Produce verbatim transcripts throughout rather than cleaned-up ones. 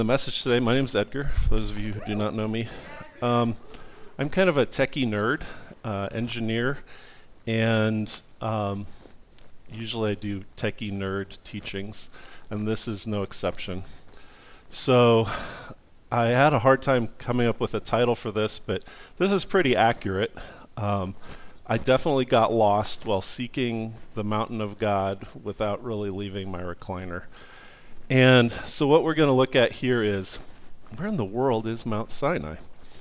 The message today, my name is Edgar, for those of you who do not know me. Um, I'm kind of a techie nerd, uh, engineer, and um, usually I do techie nerd teachings, and this is no exception. So I had a hard time coming up with a title for this, but this is pretty accurate. Um, I definitely got lost while seeking the mountain of God without really leaving my recliner. And so what we're going to look at here is, where in the world is Mount Sinai?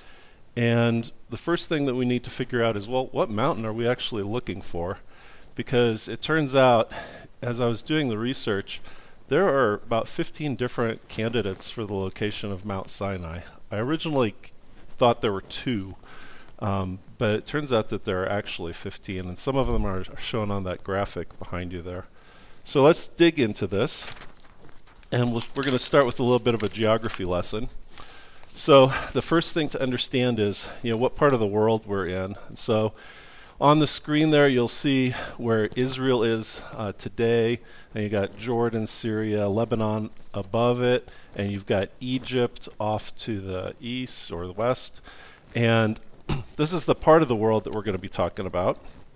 And the first thing that we need to figure out is, well, what mountain are we actually looking for? Because it turns out, as I was doing the research, there are about fifteen different candidates for the location of Mount Sinai. I originally thought there were two, um, but it turns out that there are actually fifteen, and some of them are shown on that graphic behind you there. So let's dig into this. And we'll, we're going to start with a little bit of a geography lesson. So the first thing to understand is, you know, what part of the world we're in. So on the screen there, you'll see where Israel is uh, today, and you got Jordan, Syria, Lebanon above it, and you've got Egypt off to the east or the west. And this is the part of the world that we're going to be talking about.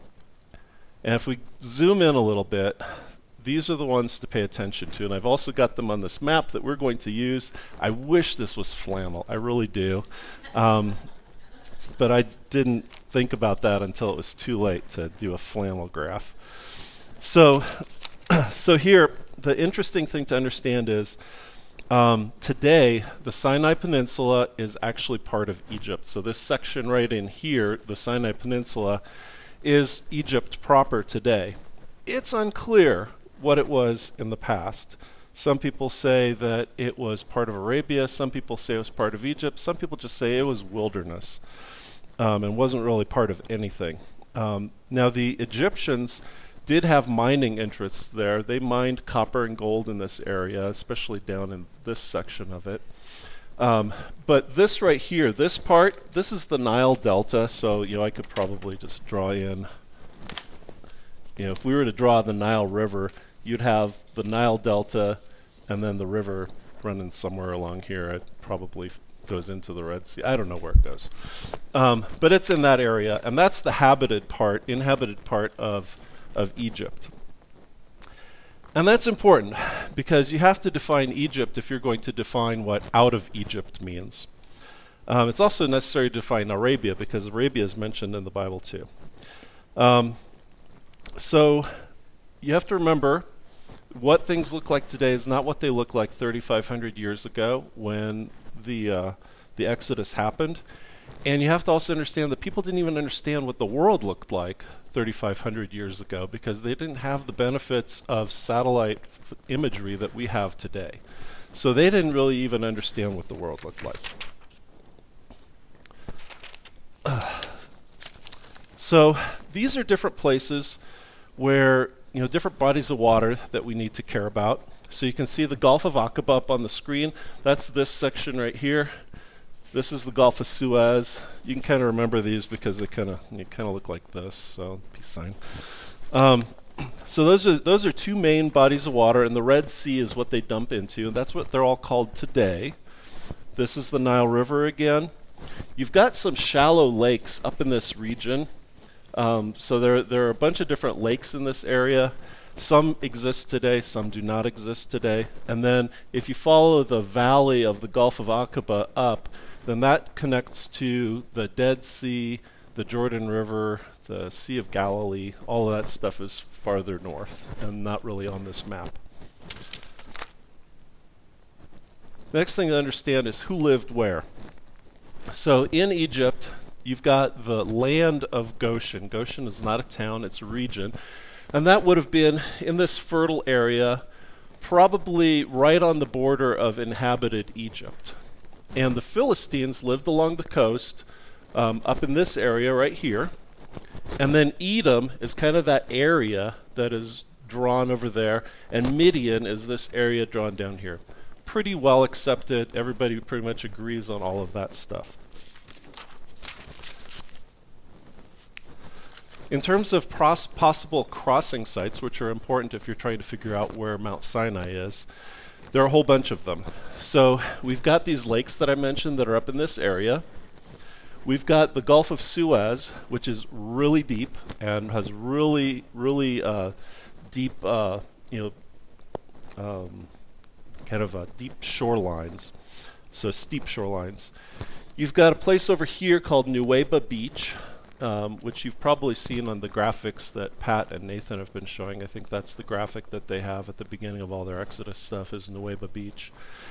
And if we zoom in a little bit, these are the ones to pay attention to, and I've also got them on this map that we're going to use. I wish this was flannel, I really do, um, but I didn't think about that until it was too late to do a flannel graph. So, so here, the interesting thing to understand is, um, today, the Sinai Peninsula is actually part of Egypt. So this section right in here, the Sinai Peninsula, is Egypt proper today. It's unclear what it was in the past. Some people say that it was part of Arabia, some people say it was part of Egypt, some people just say it was wilderness um, and wasn't really part of anything. Um, now the Egyptians did have mining interests there. They mined copper and gold in this area, especially down in this section of it. Um, but this right here, this part, this is the Nile Delta, so you know I could probably just draw in, you know, if we were to draw the Nile River, you'd have the Nile Delta and then the river running somewhere along here. It probably f- goes into the Red Sea. I don't know where it goes. Um, but it's in that area, and that's the habited part, inhabited part of, of Egypt. And that's important because you have to define Egypt if you're going to define what out of Egypt means. Um, it's also necessary to define Arabia because Arabia is mentioned in the Bible too. Um, so you have to remember, what things look like today is not what they look like thirty-five hundred years ago when the uh, the Exodus happened. And you have to also understand that people didn't even understand what the world looked like thirty-five hundred years ago because they didn't have the benefits of satellite f- imagery that we have today. So they didn't really even understand what the world looked like. Uh, so these are different places where, you know, different bodies of water that we need to care about. So you can see the Gulf of Aqaba up on the screen. That's this section right here. This is the Gulf of Suez. You can kind of remember these because they kind of they kind of look like this. So peace sign. Um, so those are those are two main bodies of water, and the Red Sea is what they dump into, and that's what they're all called today. This is the Nile River again. You've got some shallow lakes up in this region. Um, so there, there are a bunch of different lakes in this area. Some exist today, some do not exist today. And then if you follow the valley of the Gulf of Aqaba up, then that connects to the Dead Sea, the Jordan River, the Sea of Galilee. All of that stuff is farther north and not really on this map. The next thing to understand is who lived where. So in Egypt, you've got the land of Goshen. Goshen is not a town, it's a region. And that would have been in this fertile area, probably right on the border of inhabited Egypt. And the Philistines lived along the coast, um, up in this area right here. And then Edom is kind of that area that is drawn over there. And Midian is this area drawn down here. Pretty well accepted. Everybody pretty much agrees on all of that stuff. In terms of pros- possible crossing sites, which are important if you're trying to figure out where Mount Sinai is, There are a whole bunch of them. So we've got these lakes that I mentioned that are up in this area. We've got the Gulf of Suez, which is really deep and has really, really uh, deep, uh, you know, um, kind of uh, deep shorelines, so steep shorelines. You've got a place over here called Nuweiba Beach, um, which you've probably seen on the graphics that Pat and Nathan have been showing. I think that's the graphic that they have at the beginning of all their Exodus stuff, is Nuweiba Beach.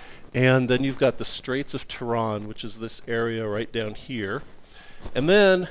And then you've got the Straits of Tiran, which is this area right down here. And then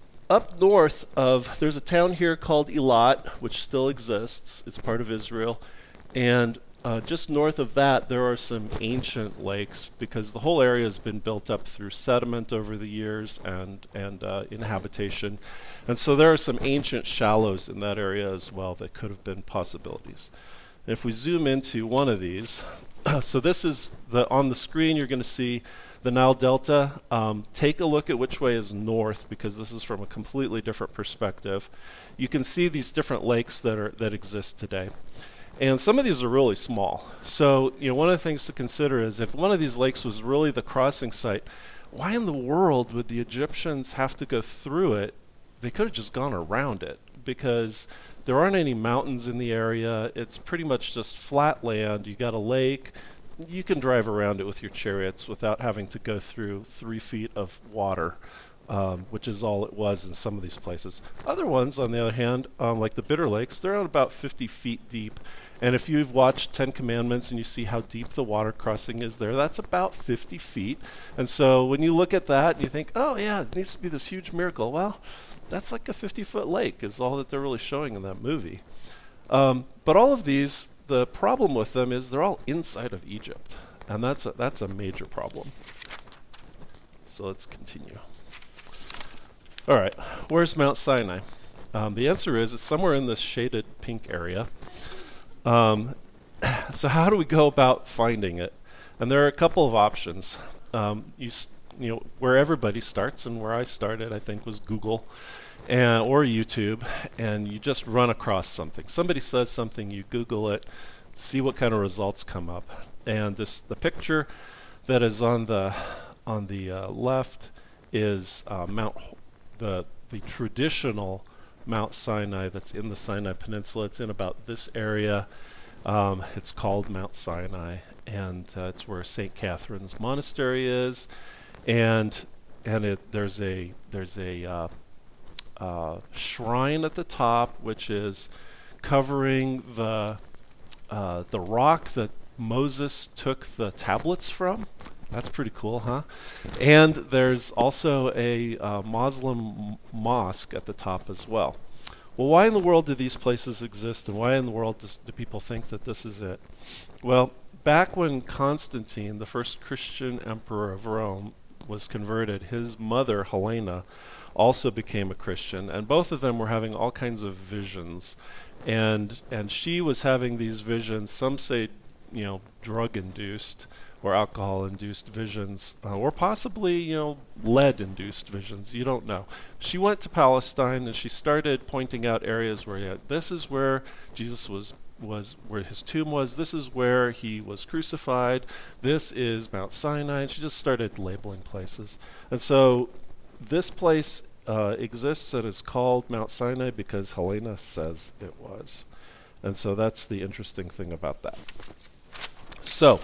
up north of, there's a town here called Eilat, which still exists. It's part of Israel. And uh, just north of that, there are some ancient lakes, because the whole area has been built up through sediment over the years and, and uh, inhabitation. And so there are some ancient shallows in that area as well that could have been possibilities. And if we zoom into one of these, so this is the, on the screen you're going to see the Nile Delta. Um, take a look at which way is north, because this is from a completely different perspective. You can see these different lakes that are that exist today. And some of these are really small. So, you know, one of the things to consider is if one of these lakes was really the crossing site, why in the world would the Egyptians have to go through it? They could have just gone around it, because there aren't any mountains in the area. It's pretty much just flat land. You got a lake. You can drive around it with your chariots without having to go through three feet of water, um, which is all it was in some of these places. Other ones, on the other hand, um, like the Bitter Lakes, they're at about fifty feet deep. And if you've watched Ten Commandments and you see how deep the water crossing is there, that's about fifty feet. And so when you look at that and you think, oh yeah, it needs to be this huge miracle. Well, that's like a fifty-foot lake is all that they're really showing in that movie. Um, but all of these, the problem with them is they're all inside of Egypt. And that's a, that's a major problem. So let's continue. All right, where's Mount Sinai? Um, the answer is it's somewhere in this shaded pink area. Um, so how do we go about finding it? And there are a couple of options. Um, you, s- you know, where everybody starts, and where I started, I think, was Google and or YouTube, and you just run across something. Somebody says something, you Google it, see what kind of results come up. And this, the picture that is on the on the uh, left is uh, Mount the the traditional Mount Sinai that's in the Sinai Peninsula. It's in about this area. Um, it's called Mount Sinai, and uh, it's where Saint Catherine's Monastery is, and and it there's a there's a uh, uh, shrine at the top, which is covering the uh, the rock that Moses took the tablets from. That's pretty cool, huh? And there's also a uh, Muslim m- mosque at the top as well. Well, why in the world do these places exist, and why in the world does, do people think that this is it? Well, back when Constantine, the first Christian emperor of Rome, was converted, his mother, Helena, also became a Christian, and both of them were having all kinds of visions. And and she was having these visions, some say, you know, drug-induced, or alcohol-induced visions, uh, or possibly, you know, lead-induced visions. You don't know. She went to Palestine and she started pointing out areas where, yeah, this is where Jesus was, was where his tomb was. This is where he was crucified. This is Mount Sinai. And she just started labeling places. And so this place uh, exists and is called Mount Sinai because Helena says it was. And so that's the interesting thing about that. So,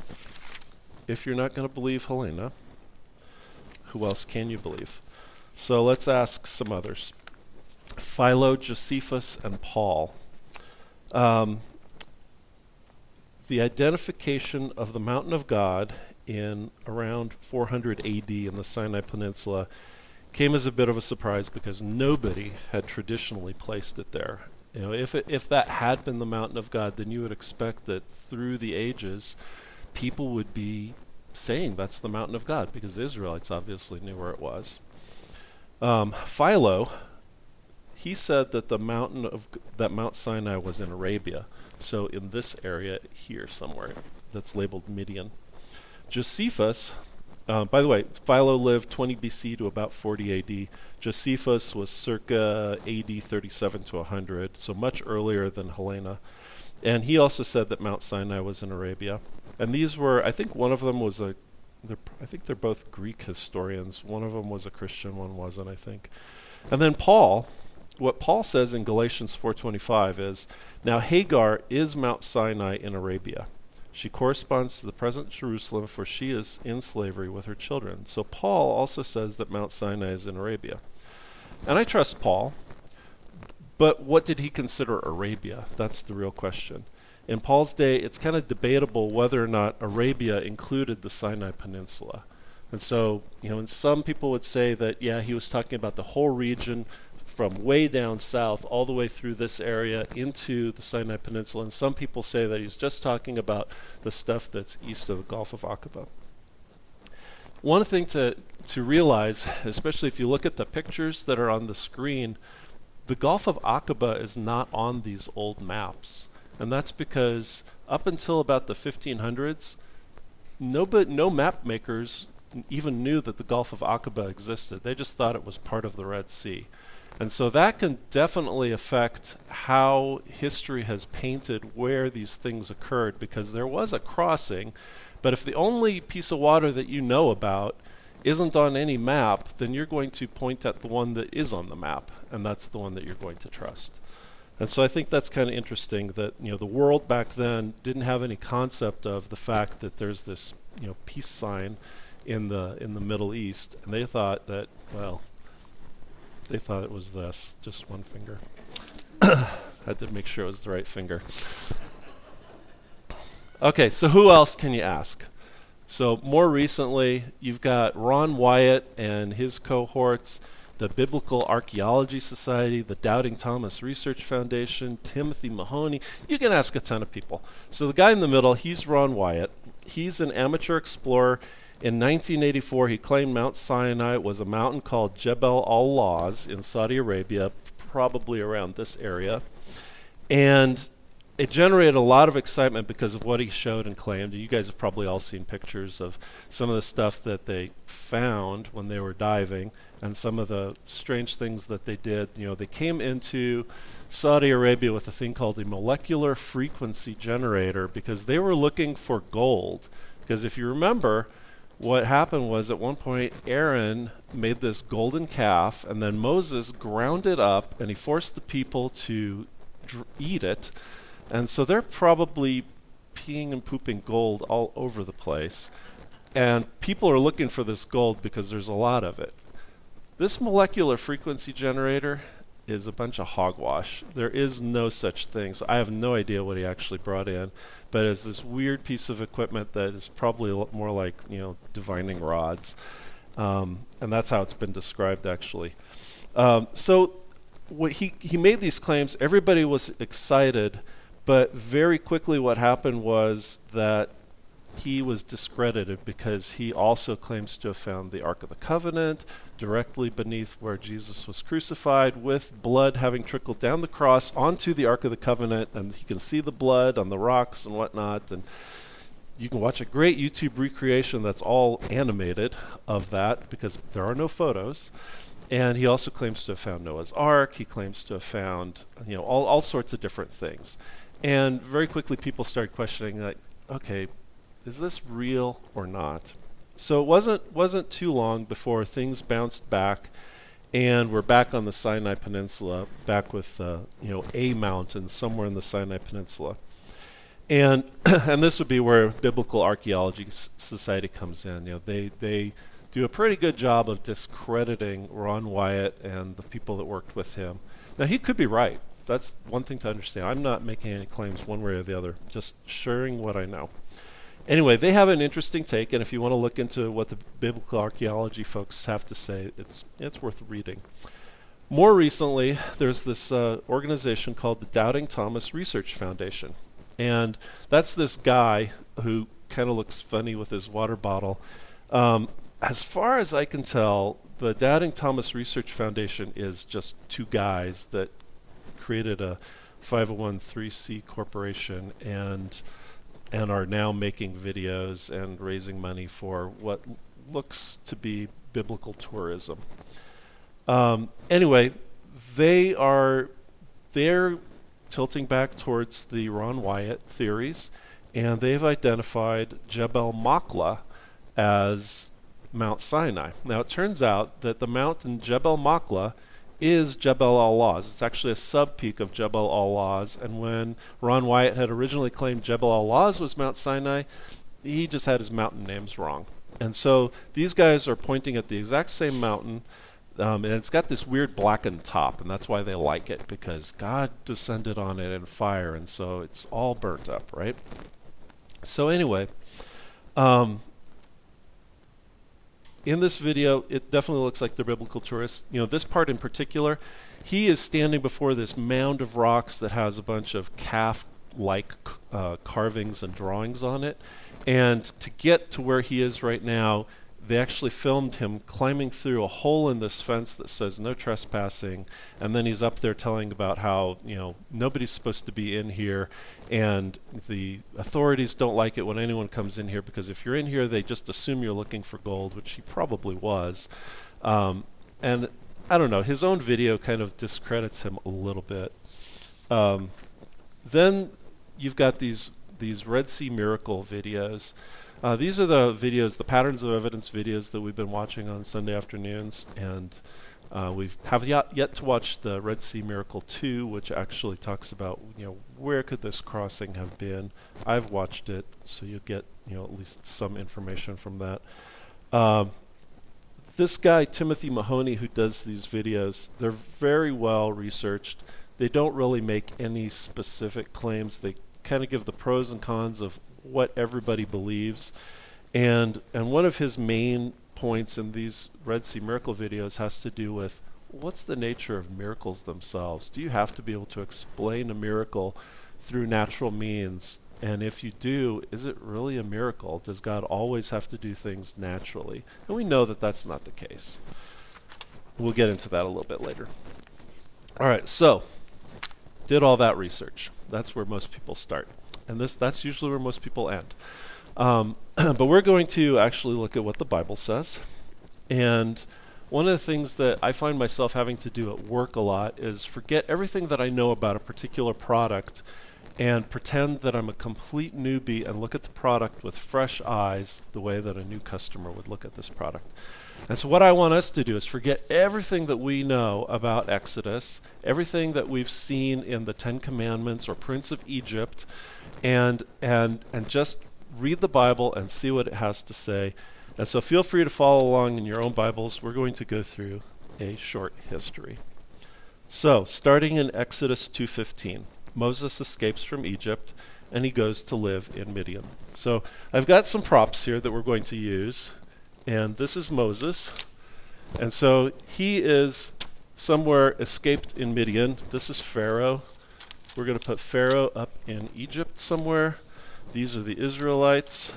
if you're not going to believe Helena, who else can you believe? So let's ask some others. Philo, Josephus, and Paul. Um, the identification of the mountain of God in around four hundred A D in the Sinai Peninsula came as a bit of a surprise because nobody had traditionally placed it there. You know, if it, if that had been the mountain of God, then you would expect that through the ages, people would be saying that's the mountain of God, because the Israelites obviously knew where it was. Um, Philo, he said that the mountain of G- that Mount Sinai was in Arabia, so in this area here somewhere, that's labeled Midian. Josephus, uh, by the way, Philo lived twenty B C to about forty A D. Josephus was circa A D thirty-seven to one hundred, so much earlier than Helena. And he also said that Mount Sinai was in Arabia. And these were, I think one of them was a, they're, I think they're both Greek historians. One of them was a Christian, one wasn't, I think. And then Paul, what Paul says in Galatians four twenty-five is, now Hagar is Mount Sinai in Arabia. She corresponds to the present Jerusalem, for she is in slavery with her children. So Paul also says that Mount Sinai is in Arabia. And I trust Paul, but what did he consider Arabia? That's the real question. In Paul's day, it's kind of debatable whether or not Arabia included the Sinai Peninsula. And so, you know, and some people would say that, yeah, he was talking about the whole region from way down south all the way through this area into the Sinai Peninsula. And some people say that he's just talking about the stuff that's east of the Gulf of Aqaba. One thing to, to realize, especially if you look at the pictures that are on the screen, the Gulf of Aqaba is not on these old maps. And that's because up until about the fifteen hundreds, no, but no map makers even knew that the Gulf of Aqaba existed. They just thought it was part of the Red Sea. And so that can definitely affect how history has painted where these things occurred, because there was a crossing, but if the only piece of water that you know about isn't on any map, then you're going to point at the one that is on the map, and that's the one that you're going to trust. And so I think that's kind of interesting that, you know, the world back then didn't have any concept of the fact that there's this, you know, peace sign in the in the Middle East, and they thought that, well, they thought it was this, just one finger. Had to make sure it was the right finger. Okay, so who else can you ask? So more recently, you've got Ron Wyatt and his cohorts, the Biblical Archaeology Society, the Doubting Thomas Research Foundation, Timothy Mahoney. You can ask a ton of people. So the guy in the middle, he's Ron Wyatt. He's an amateur explorer. In nineteen eighty-four, he claimed Mount Sinai was a mountain called Jebel al-Lawz in Saudi Arabia, probably around this area. And it generated a lot of excitement because of what he showed and claimed. You guys have probably all seen pictures of some of the stuff that they found when they were diving and some of the strange things that they did. You know, they came into Saudi Arabia with a thing called a molecular frequency generator because they were looking for gold. Because if you remember, what happened was at one point Aaron made this golden calf, and then Moses ground it up and he forced the people to dr- eat it. And so they're probably peeing and pooping gold all over the place. And people are looking for this gold because there's a lot of it. This molecular frequency generator is a bunch of hogwash. There is no such thing. So I have no idea what he actually brought in. But it's this weird piece of equipment that is probably a lot more like, you know, divining rods. Um, and that's how it's been described, actually. Um, so what he, he made these claims. Everybody was excited. But very quickly what happened was that he was discredited because he also claims to have found the Ark of the Covenant directly beneath where Jesus was crucified, with blood having trickled down the cross onto the Ark of the Covenant, and he can see the blood on the rocks and whatnot. And you can watch a great YouTube recreation that's all animated of that because there are no photos. And he also claims to have found Noah's Ark. He claims to have found, you know, all, all sorts of different things. And very quickly people started questioning, like, okay, is this real or not? So it wasn't wasn't too long before things bounced back, and we're back on the Sinai Peninsula, back with uh, you know a mountain somewhere in the Sinai Peninsula, and and this would be where Biblical Archaeology S- Society comes in. You know, they they do a pretty good job of discrediting Ron Wyatt and the people that worked with him. Now he could be right. That's one thing to understand. I'm not making any claims one way or the other, just sharing what I know. Anyway, they have an interesting take, and if you want to look into what the biblical archaeology folks have to say, it's it's worth reading. More recently, there's this uh, organization called the Doubting Thomas Research Foundation, and that's this guy who kind of looks funny with his water bottle. Um, as far as I can tell, the Doubting Thomas Research Foundation is just two guys that created a five oh one c corporation and and are now making videos and raising money for what looks to be biblical tourism. Um, anyway, they are they're tilting back towards the Ron Wyatt theories, and they've identified Jebel Makla as Mount Sinai. Now it turns out that the mountain Jebel Makla is Jebel al-Lawz. It's actually a sub-peak of Jebel al-Lawz, and when Ron Wyatt had originally claimed Jebel al-Lawz was Mount Sinai, he just had his mountain names wrong. And so these guys are pointing at the exact same mountain, um, and it's got this weird blackened top, and that's why they like it, because God descended on it in fire, and so it's all burnt up, right? So anyway, um, in this video, it definitely looks like the biblical tourist. You know, this part in particular, he is standing before this mound of rocks that has a bunch of calf-like uh, carvings and drawings on it. And to get to where he is right now, they actually filmed him climbing through a hole in this fence that says no trespassing, and then he's up there telling about how, you know, nobody's supposed to be in here, and the authorities don't like it when anyone comes in here, because if you're in here they just assume you're looking for gold, which he probably was. Um, and I don't know, his own video kind of discredits him a little bit. Um, then you've got these these Red Sea Miracle videos. Uh, these are the videos, the patterns of evidence videos that we've been watching on Sunday afternoons, and uh, we have yet, yet to watch the Red Sea Miracle two, which actually talks about, you know, where could this crossing have been. I've watched it, so you'll get, you know, at least some information from that. Um, this guy, Timothy Mahoney, who does these videos, they're very well researched. They don't really make any specific claims. They kind of give the pros and cons of what everybody believes, and and one of his main points in these Red Sea Miracle videos has to do with what's the nature of miracles themselves. Do you have to be able to explain a miracle through natural means? And if you do, is it really a miracle? Does God always have to do things naturally? And we know that that's not the case. We'll get into that a little bit later. All right, so did all that research. That's where most people start. And this that's usually where most people end. Um, but we're going to actually look at what the Bible says. And one of the things that I find myself having to do at work a lot is forget everything that I know about a particular product and pretend that I'm a complete newbie and look at the product with fresh eyes, the way that a new customer would look at this product. And so what I want us to do is forget everything that we know about Exodus, everything that we've seen in the Ten Commandments or Prince of Egypt, and and and just read the Bible and see what it has to say. And so feel free to follow along in your own Bibles. We're going to go through a short history. So, starting in Exodus two fifteen, Moses escapes from Egypt and he goes to live in Midian. So, I've got some props here that we're going to use. And this is Moses. And so he is somewhere escaped in Midian. This is Pharaoh. We're going to put Pharaoh up in Egypt somewhere. These are the Israelites.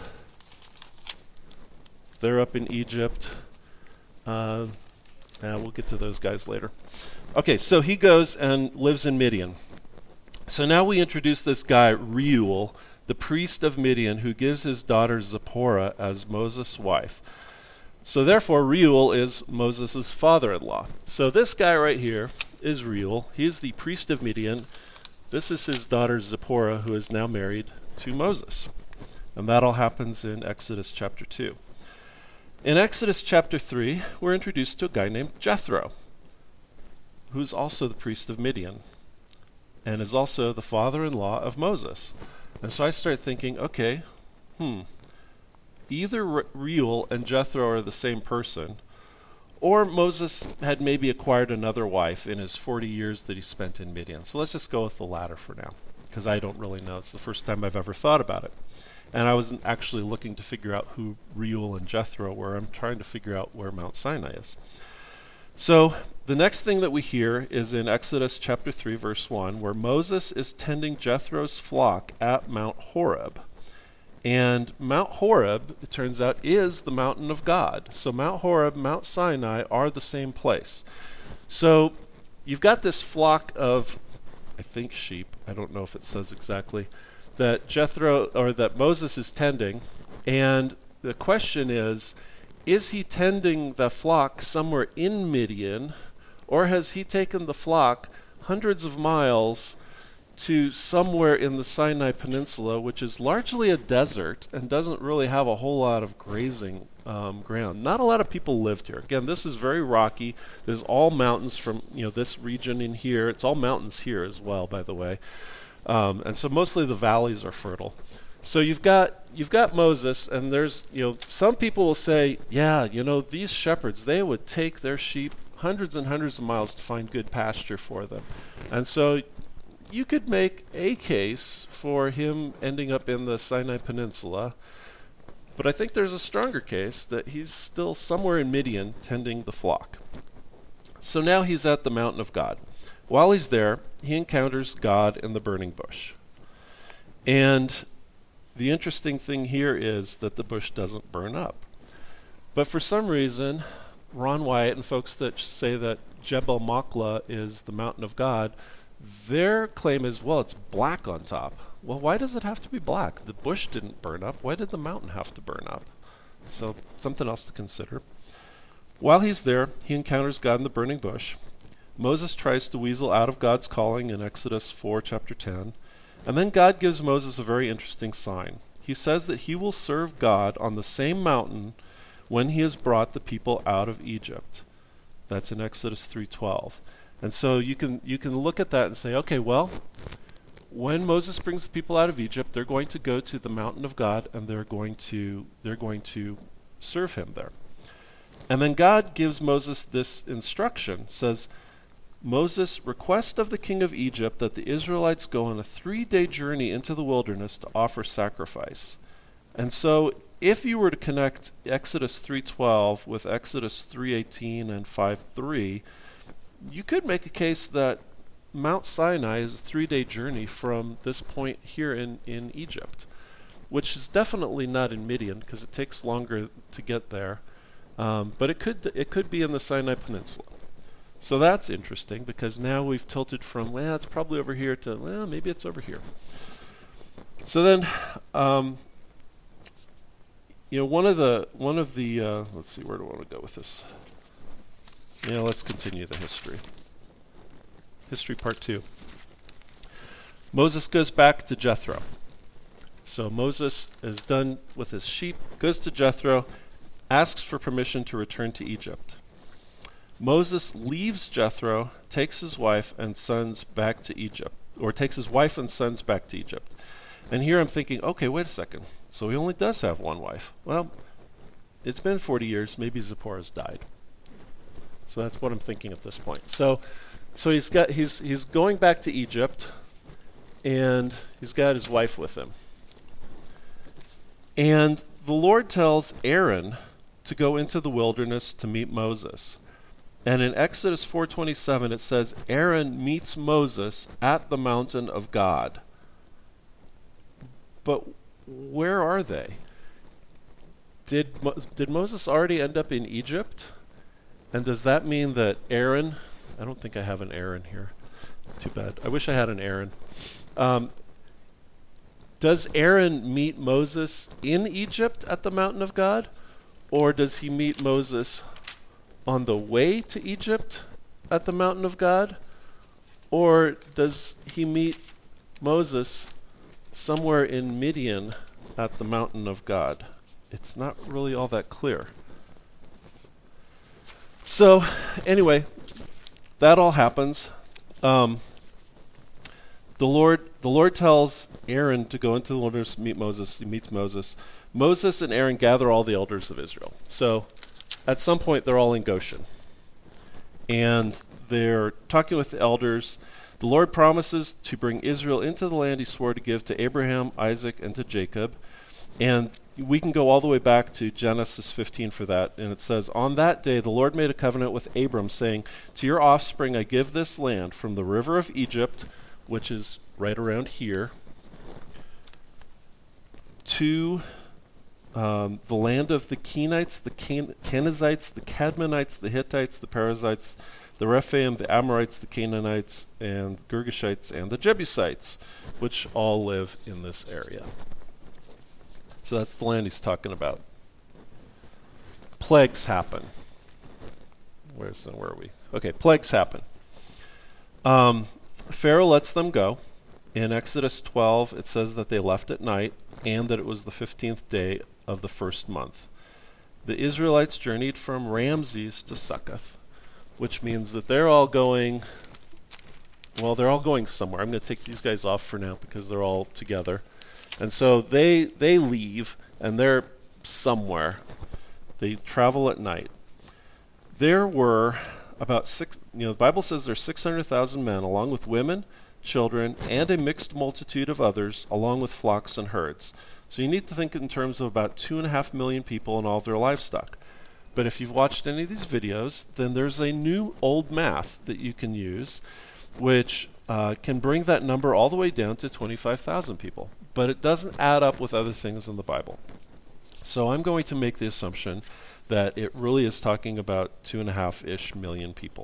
They're up in Egypt. Uh, and we'll get to those guys later. Okay, so he goes and lives in Midian. So now we introduce this guy, Reuel, the priest of Midian, who gives his daughter Zipporah as Moses' wife. So therefore, Reuel is Moses' father-in-law. So this guy right here is Reuel. He's the priest of Midian. This is his daughter Zipporah, who is now married to Moses. And that all happens in Exodus chapter two. In Exodus chapter three, we're introduced to a guy named Jethro, who's also the priest of Midian, and is also the father-in-law of Moses. And so I start thinking, okay, hmm, either Re- Reuel and Jethro are the same person, or Moses had maybe acquired another wife in his forty years that he spent in Midian. So let's just go with the latter for now, because I don't really know. It's the first time I've ever thought about it. And I wasn't actually looking to figure out who Reuel and Jethro were. I'm trying to figure out where Mount Sinai is. So the next thing that we hear is in Exodus chapter three, verse one, where Moses is tending Jethro's flock at Mount Horeb. And Mount Horeb, it turns out, is the mountain of God. So Mount Horeb, Mount Sinai are the same place. So you've got this flock of, I think, sheep. I don't know if it says exactly, that Jethro, or that Moses is tending. And the question is, is he tending the flock somewhere in Midian, or has he taken the flock hundreds of miles to somewhere in the Sinai Peninsula, which is largely a desert and doesn't really have a whole lot of grazing um, ground. Not a lot of people lived here. Again, this is very rocky. There's all mountains from, you know, this region in here. It's all mountains here as well, by the way. Um, and so mostly the valleys are fertile. So you've got you've got Moses, and there's, you know, some people will say, yeah, you know, these shepherds, they would take their sheep hundreds and hundreds of miles to find good pasture for them. And so you could make a case for him ending up in the Sinai Peninsula, but I think there's a stronger case that he's still somewhere in Midian tending the flock. So now he's at the mountain of God. While he's there, he encounters God in the burning bush. And the interesting thing here is that the bush doesn't burn up. But for some reason, Ron Wyatt and folks that say that Jebel Makla is the mountain of God, their claim is, well, it's black on top. Well, why does it have to be black? The bush didn't burn up. Why did the mountain have to burn up? So something else to consider. While he's there, he encounters God in the burning bush. Moses tries to weasel out of God's calling in Exodus four, chapter ten. And then God gives Moses a very interesting sign. He says that he will serve God on the same mountain when he has brought the people out of Egypt. That's in Exodus three twelve. And so you can you can look at that and say, okay, well, when Moses brings the people out of Egypt, they're going to go to the mountain of God, and they're going to they're going to serve him there. And then God gives Moses this instruction, says, Moses, request of the king of Egypt that the Israelites go on a three-day journey into the wilderness to offer sacrifice. And so if you were to connect Exodus three twelve with Exodus three eighteen and five three, you could make a case that Mount Sinai is a three-day journey from this point here in, in Egypt, which is definitely not in Midian because it takes longer to get there. Um, but it could it could be in the Sinai Peninsula. So that's interesting because now we've tilted from, well, it's probably over here to, well, maybe it's over here. So then, um, you know, one of the, one of the, uh, let's see, where do I want to go with this? Yeah, let's continue the history. History part two. Moses goes back to Jethro. So Moses is done with his sheep, goes to Jethro, asks for permission to return to Egypt. Moses leaves Jethro, takes his wife and sons back to Egypt, or takes his wife and sons back to Egypt. And here I'm thinking, okay, wait a second. So he only does have one wife. Well, it's been forty years. Maybe Zipporah's died. So that's what I'm thinking at this point. So, so he's got he's he's going back to Egypt, and he's got his wife with him. And the Lord tells Aaron to go into the wilderness to meet Moses. And in Exodus four twenty-seven, it says, Aaron meets Moses at the mountain of God. But where are they? Did, Mo- did Moses already end up in Egypt? And does that mean that Aaron, I don't think I have an Aaron here. Too bad. I wish I had an Aaron. Um, does Aaron meet Moses in Egypt at the mountain of God? Or does he meet Moses on the way to Egypt at the mountain of God? Or does he meet Moses somewhere in Midian at the mountain of God? It's not really all that clear. So anyway, that all happens. Um, the Lord the Lord tells Aaron to go into the wilderness to meet Moses. He meets Moses. Moses and Aaron gather all the elders of Israel. So at some point, they're all in Goshen. And they're talking with the elders. The Lord promises to bring Israel into the land he swore to give to Abraham, Isaac, and to Jacob. And we can go all the way back to Genesis fifteen for that. And it says, on that day, the Lord made a covenant with Abram, saying, to your offspring I give this land from the river of Egypt, which is right around here, to Um, the land of the Kenites, the Can- Kenizzites, the Cadmonites, the Hittites, the Perizzites, the Rephaim, the Amorites, the Canaanites, and the Girgashites, and the Jebusites, which all live in this area. So that's the land he's talking about. Plagues happen. Where's where are we? Okay, plagues happen. Um, Pharaoh lets them go, In Exodus twelve, it says that they left at night and that it was the fifteenth day of the first month. The Israelites journeyed from Ramses to Succoth, which means that they're all going, well, they're all going somewhere. I'm going to take these guys off for now because they're all together. And so they they leave, and they're somewhere. They travel at night. There were about six, you know, the Bible says there's six hundred thousand men, along with women, children, and a mixed multitude of others, along with flocks and herds. So you need to think in terms of about two and a half million people and all of their livestock. But if you've watched any of these videos, then there's a new old math that you can use, which uh, can bring that number all the way down to twenty-five thousand people. But it doesn't add up with other things in the Bible. So I'm going to make the assumption that it really is talking about two and a half-ish million people.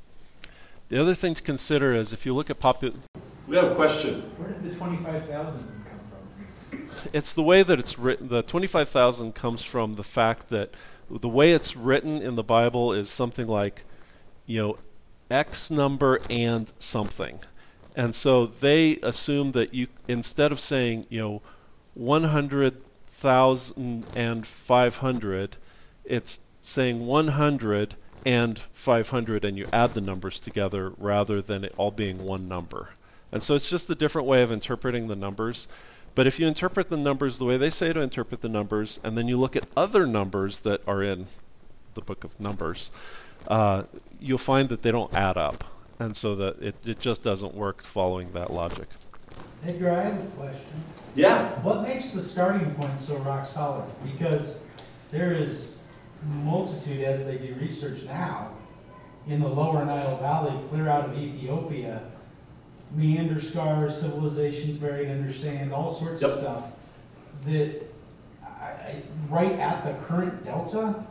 The other thing to consider is if you look at popul... We have a question. Where did the twenty-five thousand come from? It's the way that it's written. The twenty-five thousand comes from the fact that the way it's written in the Bible is something like, you know, X number and something. And so they assume that you, instead of saying, you know, one hundred thousand and five hundred, it's saying one hundred and five hundred, and you add the numbers together rather than it all being one number. And so it's just a different way of interpreting the numbers. But if you interpret the numbers the way they say to interpret the numbers, and then you look at other numbers that are in the book of Numbers, uh, you'll find that they don't add up. And so that it, it just doesn't work following that logic. Edgar, I have a question. Yeah. What makes the starting point so rock solid? Because there is multitude, as they do research now, in the lower Nile Valley, clear out of Ethiopia, meander scars, civilizations buried under sand, all sorts Yep. of stuff, that I, I, right at the current delta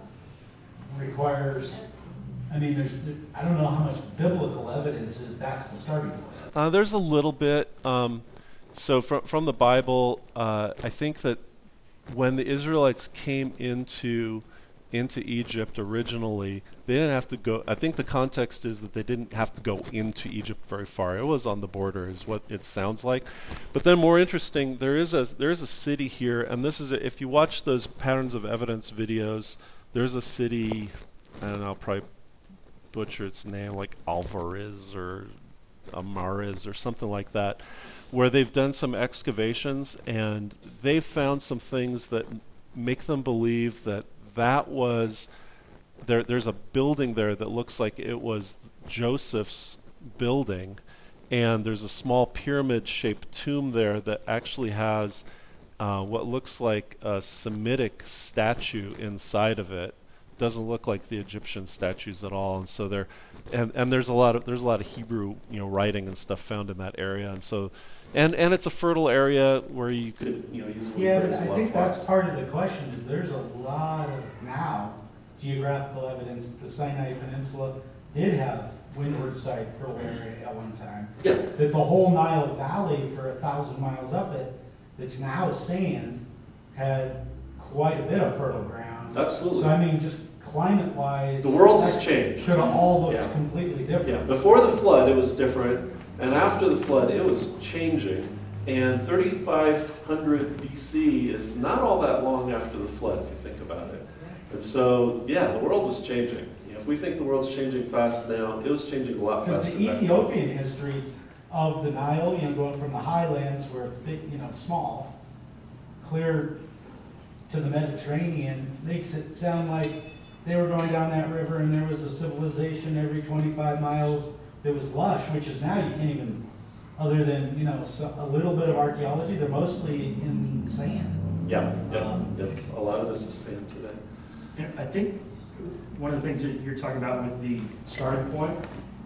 requires, I mean, there's, I don't know how much biblical evidence is that's the starting point. Uh, there's a little bit. Um, so from from the Bible, uh, I think that when the Israelites came into into Egypt originally, they didn't have to go. I think the context is that they didn't have to go into Egypt very far. It was on the border, is what it sounds like. But then, more interesting, there is a there is a city here, and this is a, if you watch those patterns of evidence videos, there's a city. I don't know, I'll probably butcher its name, like Alvarez or Amariz or something like that, where they've done some excavations and they've found some things that make them believe that that was there. There's a building there that looks like it was Joseph's building, and there's a small pyramid-shaped tomb there that actually has uh, what looks like a Semitic statue inside of it. Doesn't look like the Egyptian statues at all, and so there, and, and there's a lot of there's a lot of Hebrew, you know, writing and stuff found in that area, and so, and and it's a fertile area where you could, you know, easily Yeah, but raise a I lot think of that's flocks. part of the question, is there's a lot of now geographical evidence that the Sinai Peninsula did have windward side fertile area at one time. Yeah. That the whole Nile Valley for a thousand miles up it, that's now sand, had quite a bit of fertile ground. Absolutely. So I mean, just climate-wise, The world has that changed. Should have all looked Yeah. completely different. Yeah, before the flood it was different, and after the flood it was changing. And thirty-five hundred B C is not all that long after the flood, if you think about it. And so, yeah, the world was changing. You know, if we think the world's changing fast now, it was changing a lot Because faster the back then. Ethiopian history of the Nile, you know, going from the highlands where it's big, you know, small, clear to the Mediterranean, makes it sound like they were going down that river and there was a civilization every twenty-five miles that was lush, which is now you can't even, other than, you know, so, a little bit of archaeology, they're mostly in sand. Yeah, yeah, Um, yeah. A lot of this is sand today. Yeah, I think one of the things that you're talking about with the starting point,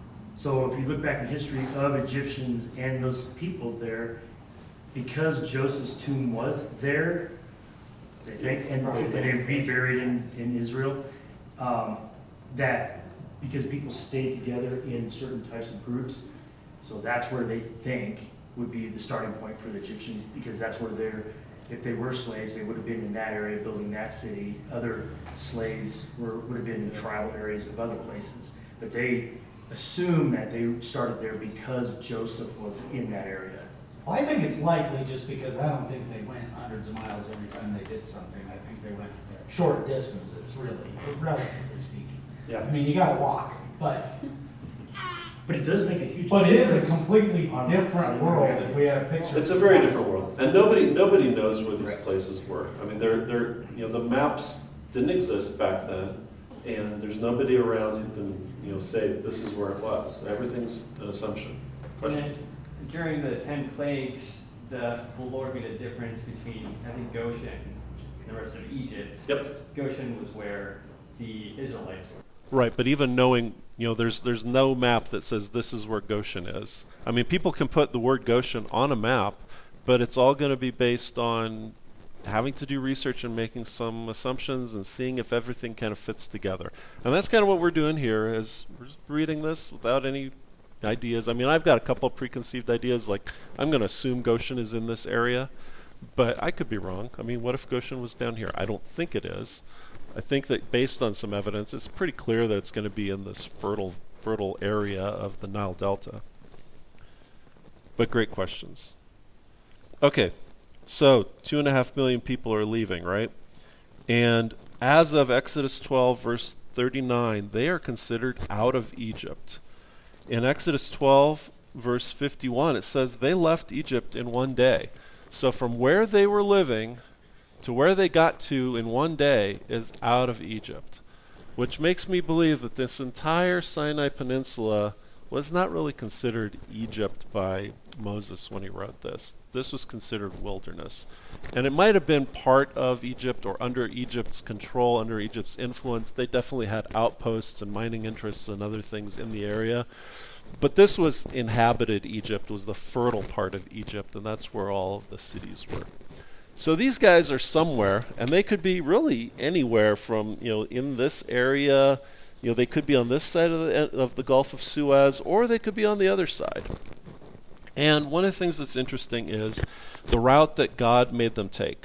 so if you look back in history of Egyptians and those people there, because Joseph's tomb was there, they think, and and they reburied in, in Israel, um, that because people stayed together in certain types of groups, so that's where they think would be the starting point for the Egyptians, because that's where they're, if they were slaves, they would have been in that area building that city. Other slaves were, would have been in the tribal areas of other places. But they assume that they started there because Joseph was in that area. Well, I think it's likely just because I don't think they went hundreds of miles every time they did something. I think they went short distances, really, relatively speaking. Yeah. I mean, you gotta walk, but, But it does make a huge difference. but it is a completely on- different on- world if we had a picture. It's a very different world, and nobody, nobody knows where these Right. places were. I mean, they're, they're, you know, the maps didn't exist back then, and there's nobody around who can, you know, say this is where it was. Everything's an assumption. And Question? then during the ten plagues, the, the Lord made a difference between, I think, Goshen and the rest of Egypt. Yep. Goshen was where the Israelites were. Right, but even knowing, you know, there's there's no map that says this is where Goshen is. I mean, people can put the word Goshen on a map, but it's all going to be based on having to do research and making some assumptions and seeing if everything kind of fits together. And that's kind of what we're doing here, is we're just reading this without any ideas. I mean, I've got a couple of preconceived ideas, like I'm going to assume Goshen is in this area, but I could be wrong. I mean, what if Goshen was down here? I don't think it is. I think that based on some evidence, it's pretty clear that it's going to be in this fertile, fertile area of the Nile Delta. But great questions. Okay, so two and a half million people are leaving, right? And as of Exodus twelve, verse thirty-nine, they are considered out of Egypt. In Exodus twelve, verse fifty-one, it says they left Egypt in one day. So from where they were living to where they got to in one day is out of Egypt, which makes me believe that this entire Sinai Peninsula was not really considered Egypt by Moses when he wrote this. This was considered wilderness. And it might have been part of Egypt or under Egypt's control, under Egypt's influence. They definitely had outposts and mining interests and other things in the area. But this was inhabited Egypt, was the fertile part of Egypt, and that's where all of the cities were. So these guys are somewhere, and they could be really anywhere from, you know, in this area. You know, they could be on this side of the, of the Gulf of Suez, or they could be on the other side. And one of the things that's interesting is the route that God made them take.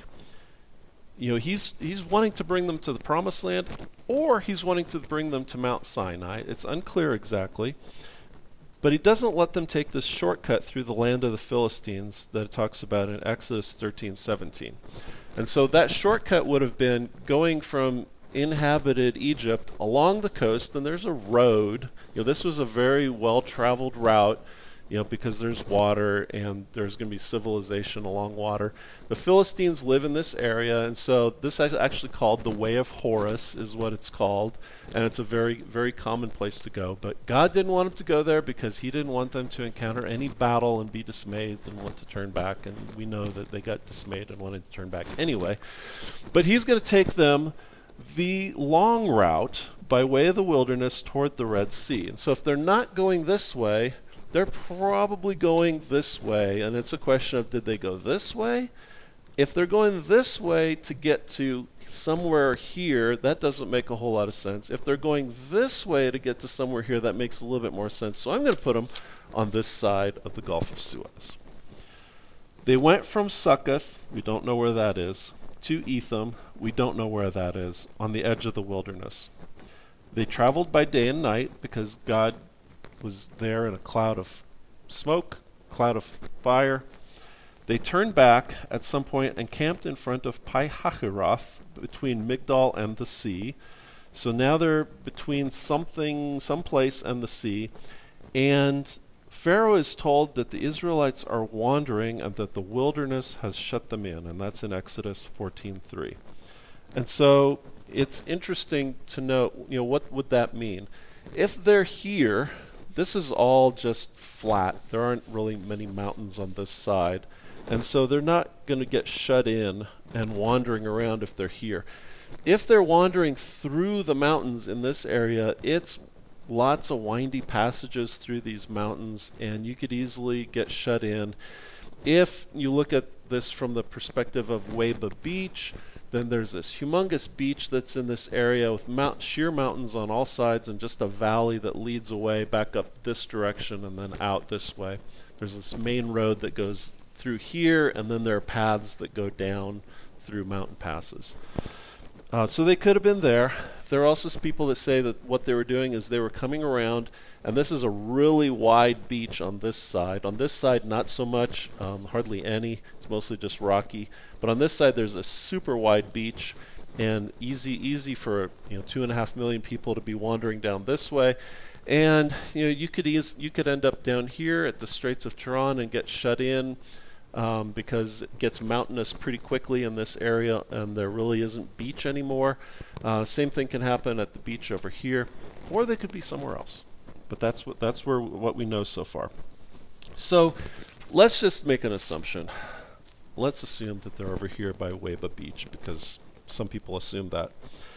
You know, he's he's wanting to bring them to the Promised Land, or he's wanting to bring them to Mount Sinai. It's unclear exactly. But he doesn't let them take this shortcut through the land of the Philistines that it talks about in Exodus thirteen seventeen. And so that shortcut would have been going from inhabited Egypt along the coast, and there's a road. You know, this was a very well-traveled route, you know, because there's water and there's going to be civilization along water. The Philistines live in this area, and so this is actually called the Way of Horus is what it's called, and it's a very, very common place to go. But God didn't want them to go there because he didn't want them to encounter any battle and be dismayed and want to turn back, and we know that they got dismayed and wanted to turn back anyway. But he's going to take them the long route by way of the wilderness toward the Red Sea. And so if they're not going this way, they're probably going this way, and it's a question of did they go this way? If they're going this way to get to somewhere here, that doesn't make a whole lot of sense. If they're going this way to get to somewhere here, that makes a little bit more sense. So I'm going to put them on this side of the Gulf of Suez. They went from Succoth, we don't know where that is, to Etham, we don't know where that is, on the edge of the wilderness. They traveled by day and night because God was there in a cloud of smoke, cloud of fire. They turned back at some point and camped in front of Pi Hahiroth, between Migdal and the sea. So now they're between something, someplace and the sea. And Pharaoh is told that the Israelites are wandering and that the wilderness has shut them in, and that's in Exodus fourteen three. And so it's interesting to note, you know, what would that mean? If they're here, this is all just flat. There aren't really many mountains on this side. And so they're not going to get shut in and wandering around if they're here. If they're wandering through the mountains in this area, it's lots of windy passages through these mountains, and you could easily get shut in. If you look at this from the perspective of Weba Beach, then there's this humongous beach that's in this area with mount, sheer mountains on all sides and just a valley that leads away back up this direction and then out this way. There's this main road that goes through here, and then there are paths that go down through mountain passes. Uh, so they could have been there. There are also people that say that what they were doing is they were coming around, and this is a really wide beach on this side. On this side, not so much, um, hardly any. It's mostly just rocky. But on this side, there's a super wide beach, and easy, easy for you know two and a half million people to be wandering down this way. And you know you could eas- you could end up down here at the Straits of Tiran and get shut in. Um, because it gets mountainous pretty quickly in this area, and there really isn't beach anymore. Uh, same thing can happen at the beach over here, or they could be somewhere else. But that's what that's where what we know so far. So let's just make an assumption. Let's assume that they're over here by Weba Beach, because some people assume that.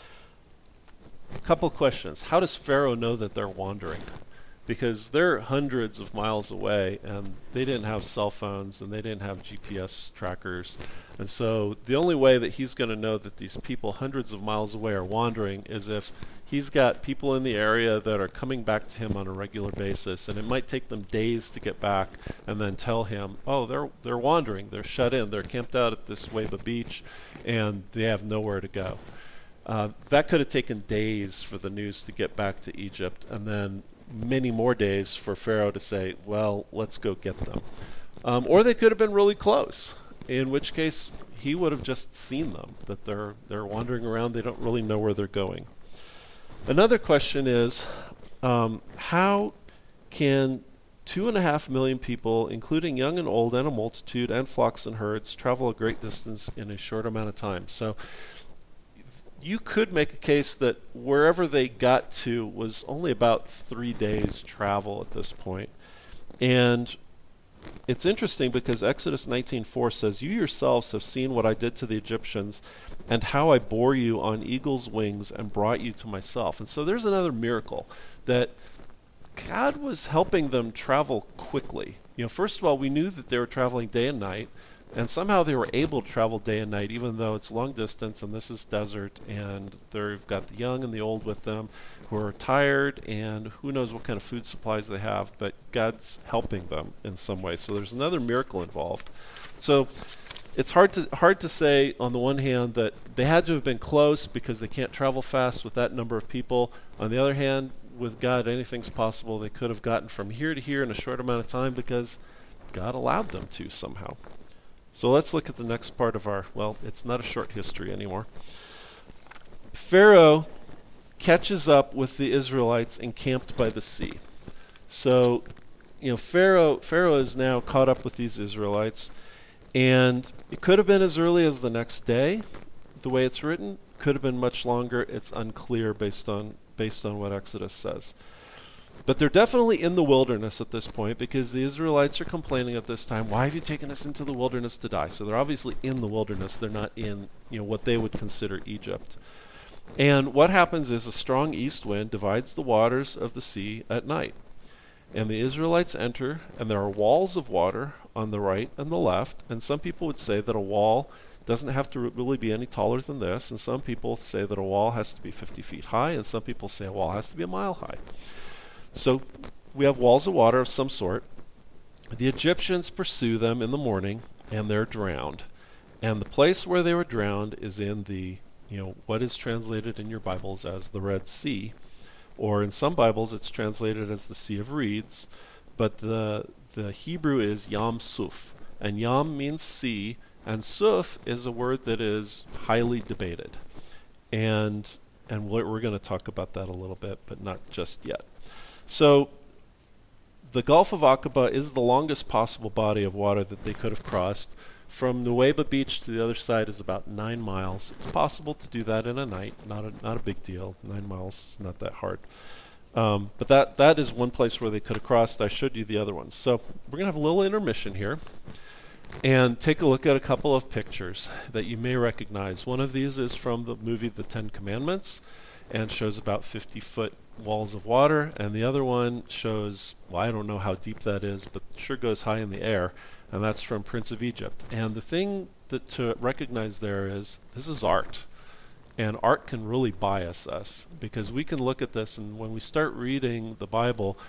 A couple questions. How does Pharaoh know that they're wandering? Because they're hundreds of miles away, and they didn't have cell phones, and they didn't have G P S trackers. And so the only way that he's going to know that these people hundreds of miles away are wandering is if he's got people in the area that are coming back to him on a regular basis, and it might take them days to get back and then tell him, oh, they're they're wandering, they're shut in, they're camped out at this Weba Beach, and they have nowhere to go. Uh, that could have taken days for the news to get back to Egypt, and then many more days for Pharaoh to say, well, let's go get them. Um, or they could have been really close, in which case he would have just seen them, that they're they're wandering around, they don't really know where they're going. Another question is, um, how can two and a half million people, including young and old and a multitude and flocks and herds, travel a great distance in a short amount of time? So you could make a case that wherever they got to was only about three days travel at this point. And it's interesting because Exodus nineteen four says, you yourselves have seen what I did to the Egyptians and how I bore you on eagle's wings and brought you to myself. And so there's another miracle that God was helping them travel quickly. You know, first of all, we knew that they were traveling day and night. And somehow they were able to travel day and night, even though it's long distance and this is desert, and they've got the young and the old with them who are tired, and who knows what kind of food supplies they have, but God's helping them in some way. So there's another miracle involved. So it's hard to hard to say on the one hand that they had to have been close because they can't travel fast with that number of people. On the other hand, with God, anything's possible. They could have gotten from here to here in a short amount of time because God allowed them to somehow. So let's look at the next part of our, well, it's not a short history anymore. Pharaoh catches up with the Israelites encamped by the sea. So, you know, Pharaoh Pharaoh is now caught up with these Israelites, and it could have been as early as the next day, the way it's written. Could have been much longer. It's unclear based on based on what Exodus says. But they're definitely in the wilderness at this point because the Israelites are complaining at this time, why have you taken us into the wilderness to die? So they're obviously in the wilderness. They're not in, you know, what they would consider Egypt. And what happens is a strong east wind divides the waters of the sea at night. And the Israelites enter, and there are walls of water on the right and the left. And some people would say that a wall doesn't have to really be any taller than this. And some people say that a wall has to be fifty feet high. And some people say a wall has to be a mile high. So we have walls of water of some sort. The Egyptians pursue them in the morning, and they're drowned. And the place where they were drowned is in the, you know, what is translated in your Bibles as the Red Sea, or in some Bibles it's translated as the Sea of Reeds, but the the Hebrew is Yam Suf, and Yam means sea, and Suf is a word that is highly debated, and and we're, we're going to talk about that a little bit, but not just yet. So the Gulf of Aqaba is the longest possible body of water that they could have crossed. From Nuweiba Beach to the other side is about nine miles. It's possible to do that in a night, not a, not a big deal. Nine miles is not that hard. Um, but that, that is one place where they could have crossed. I showed you the other ones. So we're going to have a little intermission here and take a look at a couple of pictures that you may recognize. One of these is from the movie The Ten Commandments and shows about fifty foot walls of water, and the other one shows, well, I don't know how deep that is, but sure goes high in the air, and that's from Prince of Egypt. And the thing that to recognize there is this is art, and art can really bias us because we can look at this, and when we start reading the Bible,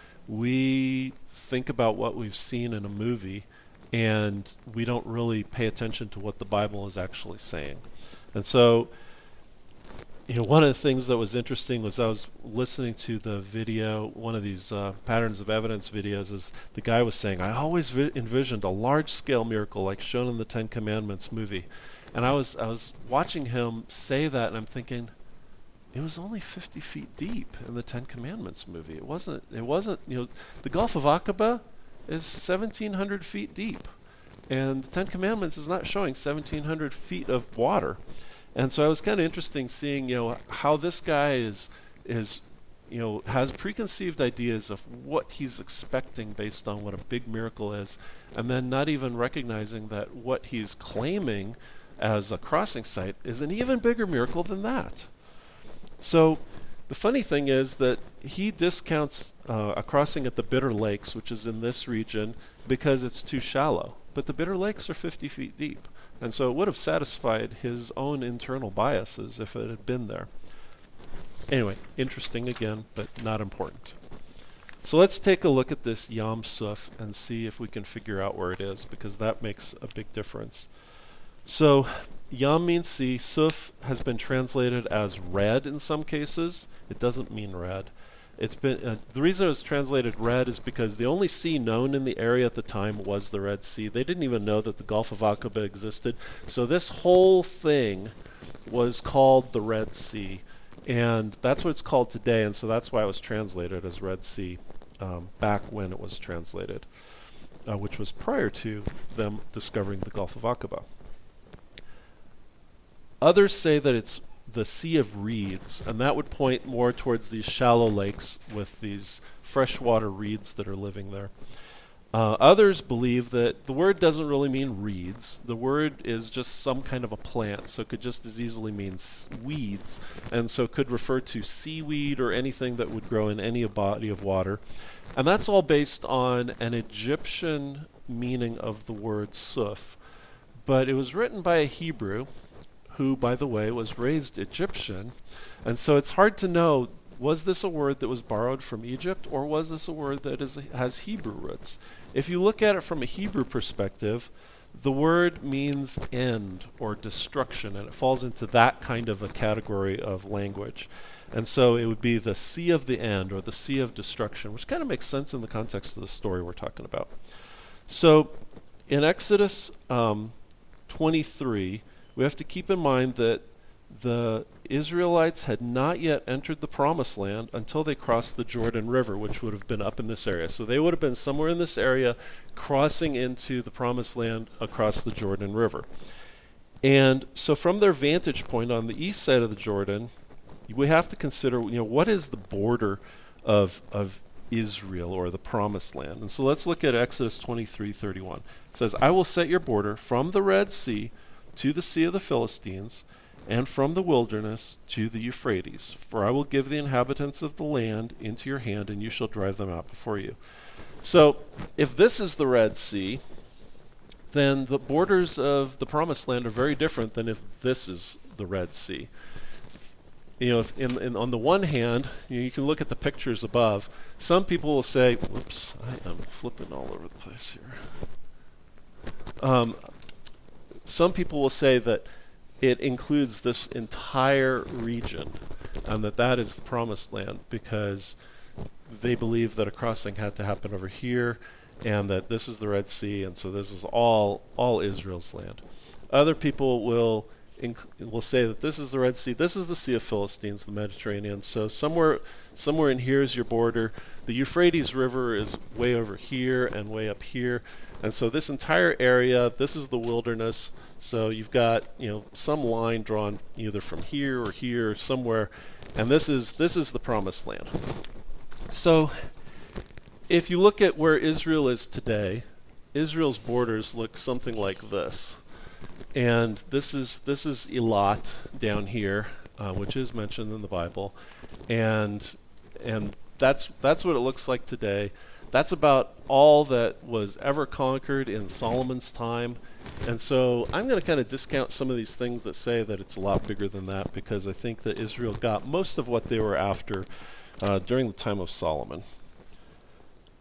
we think about what we've seen in a movie, and we don't really pay attention to what the Bible is actually saying. And so you know, one of the things that was interesting was I was listening to the video, one of these uh, patterns of evidence videos, is the guy was saying, I always vi- envisioned a large-scale miracle like shown in the Ten Commandments movie. And I was I was watching him say that, and I'm thinking, it was only fifty feet deep in the Ten Commandments movie. It wasn't, it wasn't, you know, the Gulf of Aqaba is seventeen hundred feet deep. And the Ten Commandments is not showing seventeen hundred feet of water. And so it was kind of interesting seeing, you know, how this guy is, is, you know, has preconceived ideas of what he's expecting based on what a big miracle is, and then not even recognizing that what he's claiming as a crossing site is an even bigger miracle than that. So the funny thing is that he discounts uh, a crossing at the Bitter Lakes, which is in this region, because it's too shallow. But the Bitter Lakes are fifty feet deep. And so it would have satisfied his own internal biases if it had been there. Anyway, interesting again, but not important. So let's take a look at this Yam Suf and see if we can figure out where it is, because that makes a big difference. So Yam means sea. Suf has been translated as red in some cases. It doesn't mean red. It's been uh, the reason it was translated red is because the only sea known in the area at the time was the Red Sea. They didn't even know that the Gulf of Aqaba existed. So this whole thing was called the Red Sea, and that's what it's called today. And so that's why it was translated as Red Sea um, back when it was translated, uh, which was prior to them discovering the Gulf of Aqaba. Others say that it's the Sea of Reeds, and that would point more towards these shallow lakes with these freshwater reeds that are living there. Uh, others believe that the word doesn't really mean reeds. The word is just some kind of a plant, so it could just as easily mean s- weeds, and so could refer to seaweed or anything that would grow in any body of water. And that's all based on an Egyptian meaning of the word suf. But it was written by a Hebrew, who, by the way, was raised Egyptian. And so it's hard to know, was this a word that was borrowed from Egypt, or was this a word that is, has Hebrew roots? If you look at it from a Hebrew perspective, the word means end or destruction, and it falls into that kind of a category of language. And so it would be the sea of the end, or the sea of destruction, which kind of makes sense in the context of the story we're talking about. So in Exodus um, twenty-three, we have to keep in mind that the Israelites had not yet entered the Promised Land until they crossed the Jordan River, which would have been up in this area. So they would have been somewhere in this area crossing into the Promised Land across the Jordan River. And so from their vantage point on the east side of the Jordan, we have to consider, you know, what is the border of of Israel, or the Promised Land? And so let's look at Exodus twenty-three thirty-one. It says, I will set your border from the Red Sea to the Sea of the Philistines, and from the wilderness to the Euphrates. For I will give the inhabitants of the land into your hand, and you shall drive them out before you. So, if this is the Red Sea, then the borders of the Promised Land are very different than if this is the Red Sea. You know, if in, in, on the one hand, you know, you can look at the pictures above. Some people will say, whoops, I am flipping all over the place here. Um, Some people will say that it includes this entire region, and that that is the Promised Land, because they believe that a crossing had to happen over here, and that this is the Red Sea, and so this is all all Israel's land. Other people will inc- will say that this is the Red Sea, this is the Sea of Philistines, the Mediterranean. So somewhere somewhere in here is your border. The Euphrates River is way over here and way up here. And so this entire area, this is the wilderness. So you've got, you know, some line drawn either from here or here or somewhere, and this is this is the Promised Land. So if you look at where Israel is today, Israel's borders look something like this. And this is this is Elat down here, uh, which is mentioned in the Bible, and and that's that's what it looks like today. That's about all that was ever conquered in Solomon's time. And so I'm going to kind of discount some of these things that say that it's a lot bigger than that, because I think that Israel got most of what they were after uh, during the time of Solomon.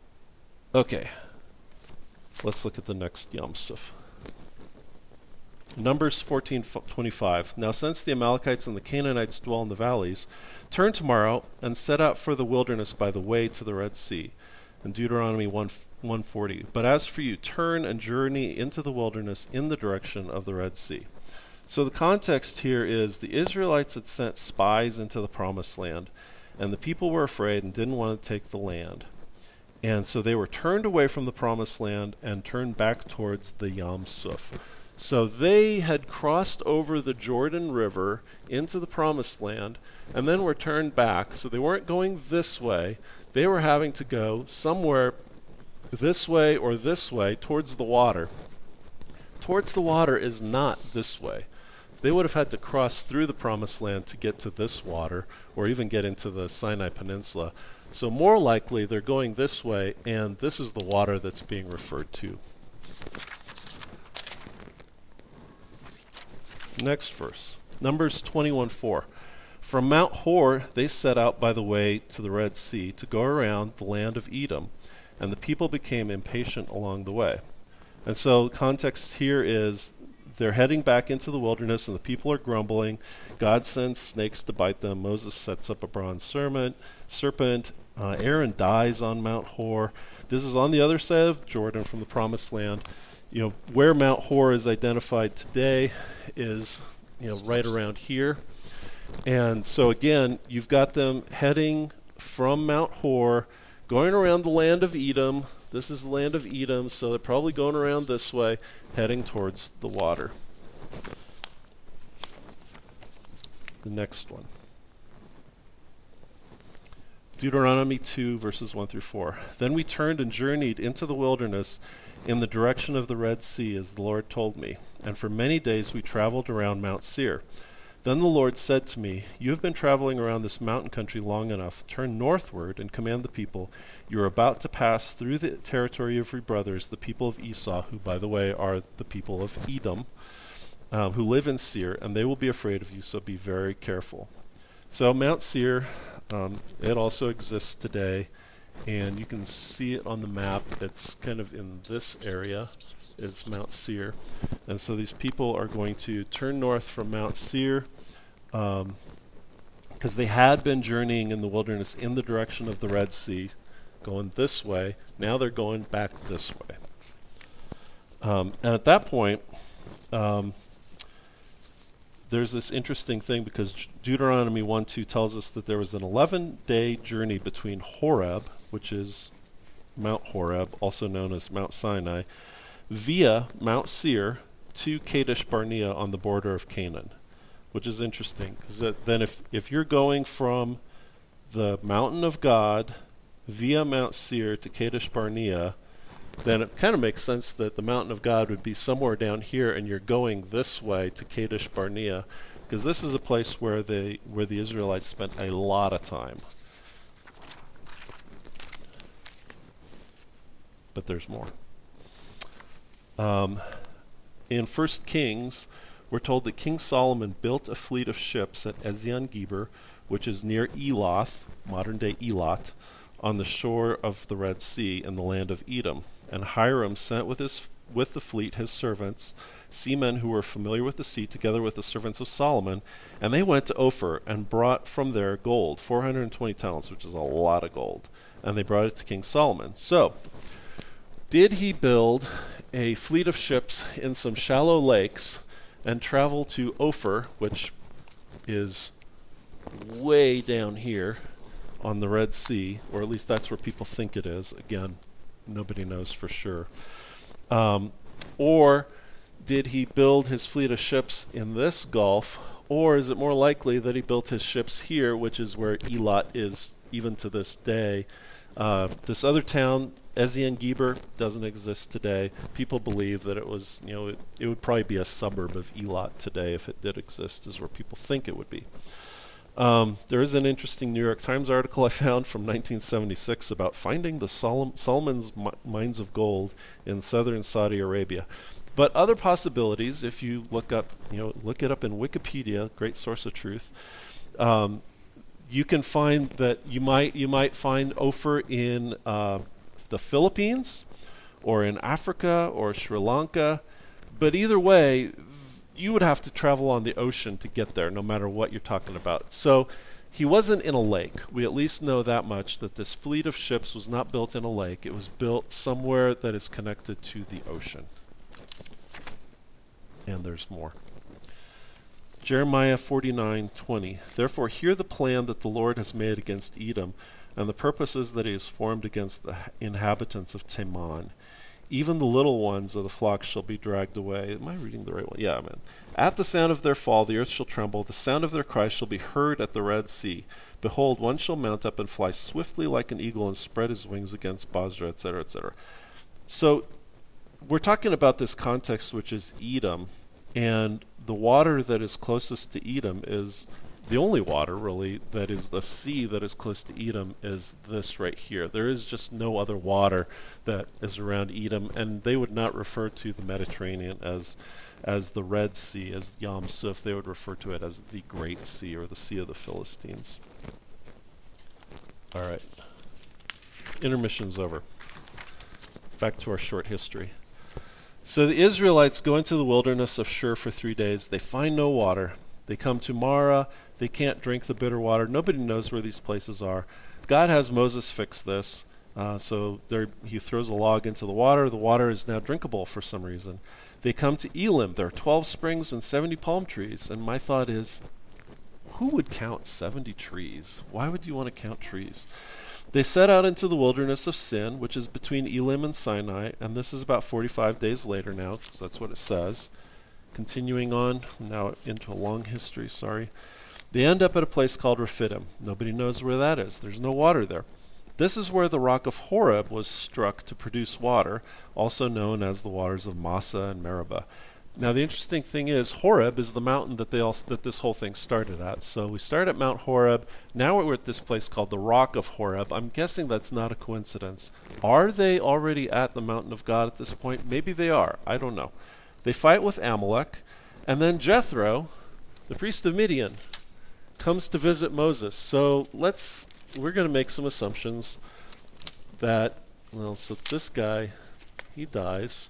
Okay, let's look at the next Yam Suf. Numbers fourteen twenty-five. Now since the Amalekites and the Canaanites dwell in the valleys, turn tomorrow and set out for the wilderness by the way to the Red Sea. And Deuteronomy one forty. But as for you, turn and journey into the wilderness in the direction of the Red Sea. So the context here is the Israelites had sent spies into the promised land, and the people were afraid and didn't want to take the land. And so they were turned away from the promised land and turned back towards the Yam Suf. So they had crossed over the Jordan River into the promised land and then were turned back. So they weren't going this way. They were having to go somewhere this way or this way towards the water. Towards the water is not this way. They would have had to cross through the promised land to get to this water or even get into the Sinai Peninsula. So more likely they're going this way, and this is the water that's being referred to. Next verse, Numbers twenty-one four. From Mount Hor they set out by the way to the Red Sea to go around the land of Edom, and the people became impatient along the way. And so context here is they're heading back into the wilderness, and the people are grumbling. God sends snakes to bite them. Moses sets up a bronze serpent. serpent. Uh, Aaron dies on Mount Hor. This is on the other side of Jordan from the Promised Land. You know, where Mount Hor is identified today is, you know, right around here. And so again, you've got them heading from Mount Hor, going around the land of Edom. This is the land of Edom, so they're probably going around this way, heading towards the water. The next one. Deuteronomy two, verses one through four. Then we turned and journeyed into the wilderness in the direction of the Red Sea, as the Lord told me. And for many days we traveled around Mount Seir. Then the Lord said to me, "You have been traveling around this mountain country long enough. Turn northward and command the people. You are about to pass through the territory of your brothers, the people of Esau, who, by the way, are the people of Edom, um, who live in Seir, and they will be afraid of you, so be very careful." So Mount Seir, um, it also exists today, and you can see it on the map. It's kind of in this area is Mount Seir. And so these people are going to turn north from Mount Seir, um, because they had been journeying in the wilderness in the direction of the Red Sea, going this way. Now they're going back this way. Um, and at that point, um, there's this interesting thing, because Deuteronomy one two tells us that there was an eleven-day journey between Horeb, which is Mount Horeb, also known as Mount Sinai, via Mount Seir to Kadesh Barnea on the border of Canaan, which is interesting, because then if, if you're going from the mountain of God via Mount Seir to Kadesh Barnea, then it kind of makes sense that the mountain of God would be somewhere down here, and you're going this way to Kadesh Barnea, because this is a place where they where the Israelites spent a lot of time. But there's more. Um, in First Kings, we're told that King Solomon built a fleet of ships at Ezion-Geber, which is near Eloth, modern-day Elot, on the shore of the Red Sea in the land of Edom. And Hiram sent with his with the fleet his servants, seamen who were familiar with the sea, together with the servants of Solomon, and they went to Ophir and brought from there gold, four hundred twenty talents, which is a lot of gold, and they brought it to King Solomon. So, did he build a fleet of ships in some shallow lakes and travel to Ophir, which is way down here on the Red Sea, or at least that's where people think it is? Again, nobody knows for sure. Um, or did he build his fleet of ships in this gulf, or is it more likely that he built his ships here, which is where Elot is even to this day? Uh, this other town, Ezion-Geber, doesn't exist today. People believe that it was, you know, it, it would probably be a suburb of Elot today if it did exist, is where people think it would be. Um, there is an interesting New York Times article I found from nineteen seventy-six about finding the Sol- Solomon's mi- mines of gold in southern Saudi Arabia. But other possibilities, if you look up, you know, look it up in Wikipedia, great source of truth, um, you can find that you might you might find Ophir in uh, the Philippines, or in Africa, or Sri Lanka. But either way, you would have to travel on the ocean to get there, no matter what you're talking about. So he wasn't in a lake. We at least know that much, that this fleet of ships was not built in a lake. It was built somewhere that is connected to the ocean. And there's more. Jeremiah forty-nine twenty. Therefore hear the plan that the Lord has made against Edom, and the purposes that he has formed against the inhabitants of Teman. Even the little ones of the flock shall be dragged away. Am I reading the right one? Yeah, man. At the sound of their fall, the earth shall tremble. The sound of their cry shall be heard at the Red Sea. Behold, one shall mount up and fly swiftly like an eagle and spread his wings against Bozrah, et cetera, et cetera. So we're talking about this context, which is Edom, and the water that is closest to Edom is the only water, really, that is the sea that is close to Edom is this right here. There is just no other water that is around Edom, and they would not refer to the Mediterranean as as the Red Sea, as Yam Suf. They would refer to it as the Great Sea, or the Sea of the Philistines. All right. Intermission's over. Back to our short history. So the Israelites go into the wilderness of Shur for three days. They find no water. They come to Marah. They can't drink the bitter water. Nobody knows where these places are. God has Moses fix this. Uh, so there, he throws a log into the water. The water is now drinkable for some reason. They come to Elim. There are twelve springs and seventy palm trees. And my thought is, who would count seventy trees? Why would you want to count trees? They set out into the wilderness of Sin, which is between Elim and Sinai. And this is about forty-five days later now, because that's what it says. Continuing on, now into a long history, sorry. They end up at a place called Rephidim. Nobody knows where that is. There's no water there. This is where the rock of Horeb was struck to produce water, also known as the waters of Massa and Meribah. Now the interesting thing is, Horeb is the mountain that they all, that this whole thing started at. So we start at Mount Horeb. Now we're at this place called the Rock of Horeb. I'm guessing that's not a coincidence. Are they already at the mountain of God at this point? Maybe they are. I don't know. They fight with Amalek, and then Jethro, the priest of Midian, comes to visit Moses. So let's, we're going to make some assumptions that, well, so this guy, he dies,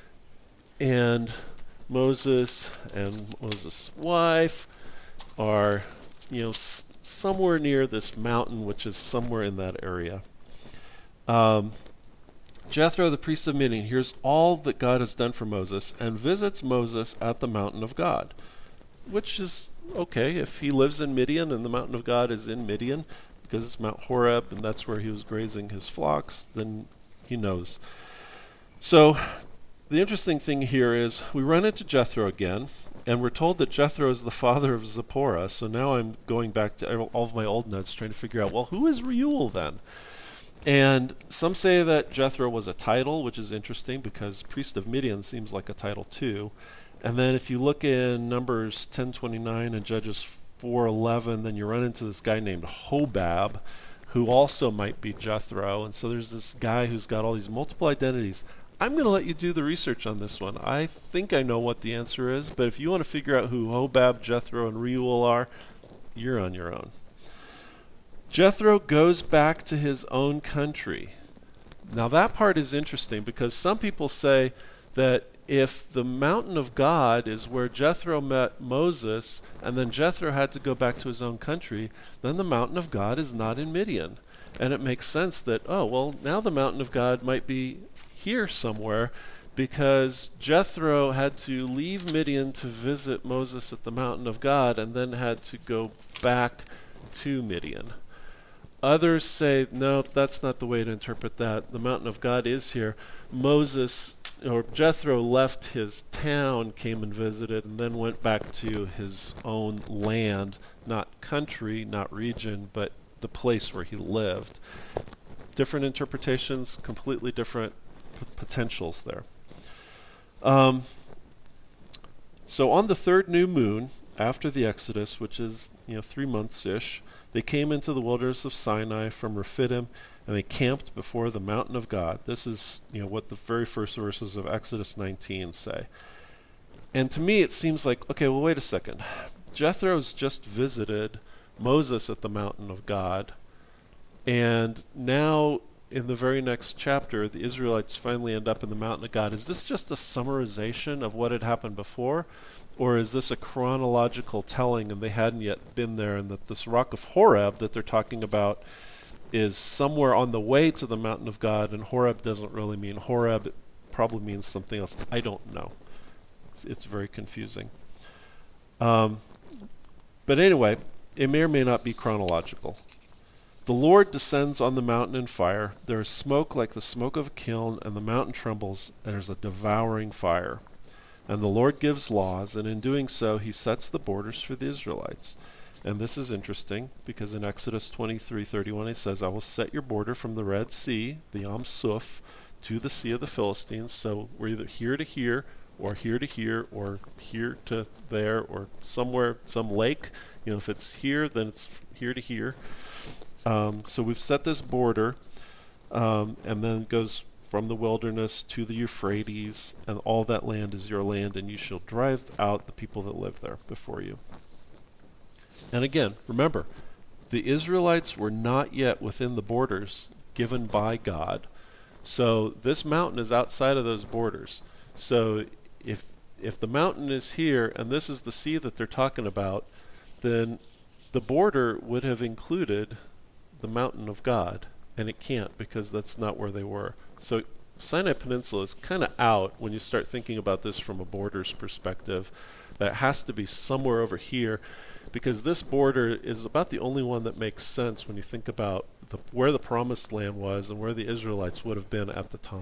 and Moses and Moses' wife are, you know, s- somewhere near this mountain, which is somewhere in that area. Um, Jethro, the priest of Midian, hears all that God has done for Moses and visits Moses at the mountain of God, which is okay. If he lives in Midian and the mountain of God is in Midian, because it's Mount Horeb and that's where he was grazing his flocks, then he knows. So the interesting thing here is we run into Jethro again, and we're told that Jethro is the father of Zipporah. So now I'm going back to all of my old notes trying to figure out, well, who is Reuel then? And some say that Jethro was a title, which is interesting because priest of Midian seems like a title too. And then if you look in Numbers ten twenty-nine and Judges four eleven, then you run into this guy named Hobab, who also might be Jethro. And so there's this guy who's got all these multiple identities. I'm going to let you do the research on this one. I think I know what the answer is, but if you want to figure out who Hobab, Jethro, and Reuel are, you're on your own. Jethro goes back to his own country. Now that part is interesting because some people say that if the mountain of God is where Jethro met Moses and then Jethro had to go back to his own country, then the mountain of God is not in Midian. And it makes sense that, oh, well, now the mountain of God might be here somewhere because Jethro had to leave Midian to visit Moses at the mountain of God and then had to go back to Midian. Others say, no, that's not the way to interpret that. The mountain of God is here. Moses, or Jethro, left his town, came and visited, and then went back to his own land, not country, not region, but the place where he lived. Different interpretations, completely different p- potentials there. Um, so on the third new moon, after the Exodus, which is, you know, three months-ish, they came into the wilderness of Sinai from Rephidim, and they camped before the mountain of God. This is, you know, what the very first verses of Exodus nineteen say. And to me, it seems like, okay, well, wait a second. Jethro's just visited Moses at the mountain of God, and now in the very next chapter, the Israelites finally end up in the mountain of God. Is this just a summarization of what had happened before? Or is this a chronological telling and they hadn't yet been there, and that this rock of Horeb that they're talking about is somewhere on the way to the mountain of God, and Horeb doesn't really mean Horeb, it probably means something else. I don't know. It's, it's very confusing. Um, but anyway, it may or may not be chronological. The Lord descends on the mountain in fire. There is smoke like the smoke of a kiln, and the mountain trembles. There's a devouring fire. And the Lord gives laws, and in doing so, he sets the borders for the Israelites. And this is interesting, because in Exodus twenty-three thirty-one, he says, I will set your border from the Red Sea, the Yam Suf, to the Sea of the Philistines. So we're either here to here, or here to here, or here to there, or somewhere, some lake. You know, if it's here, then it's here to here. Um, so we've set this border, um, and then it goes from the wilderness to the Euphrates, and all that land is your land, and you shall drive out the people that live there before you. And again, remember, the Israelites were not yet within the borders given by God. So this mountain is outside of those borders. So if if the mountain is here, and this is the sea that they're talking about, then the border would have included the mountain of God, and it can't, because that's not where they were. So Sinai Peninsula is kind of out when you start thinking about this from a borders perspective. That has to be somewhere over here, because this border is about the only one that makes sense when you think about the, where the promised land was and where the Israelites would have been at the time.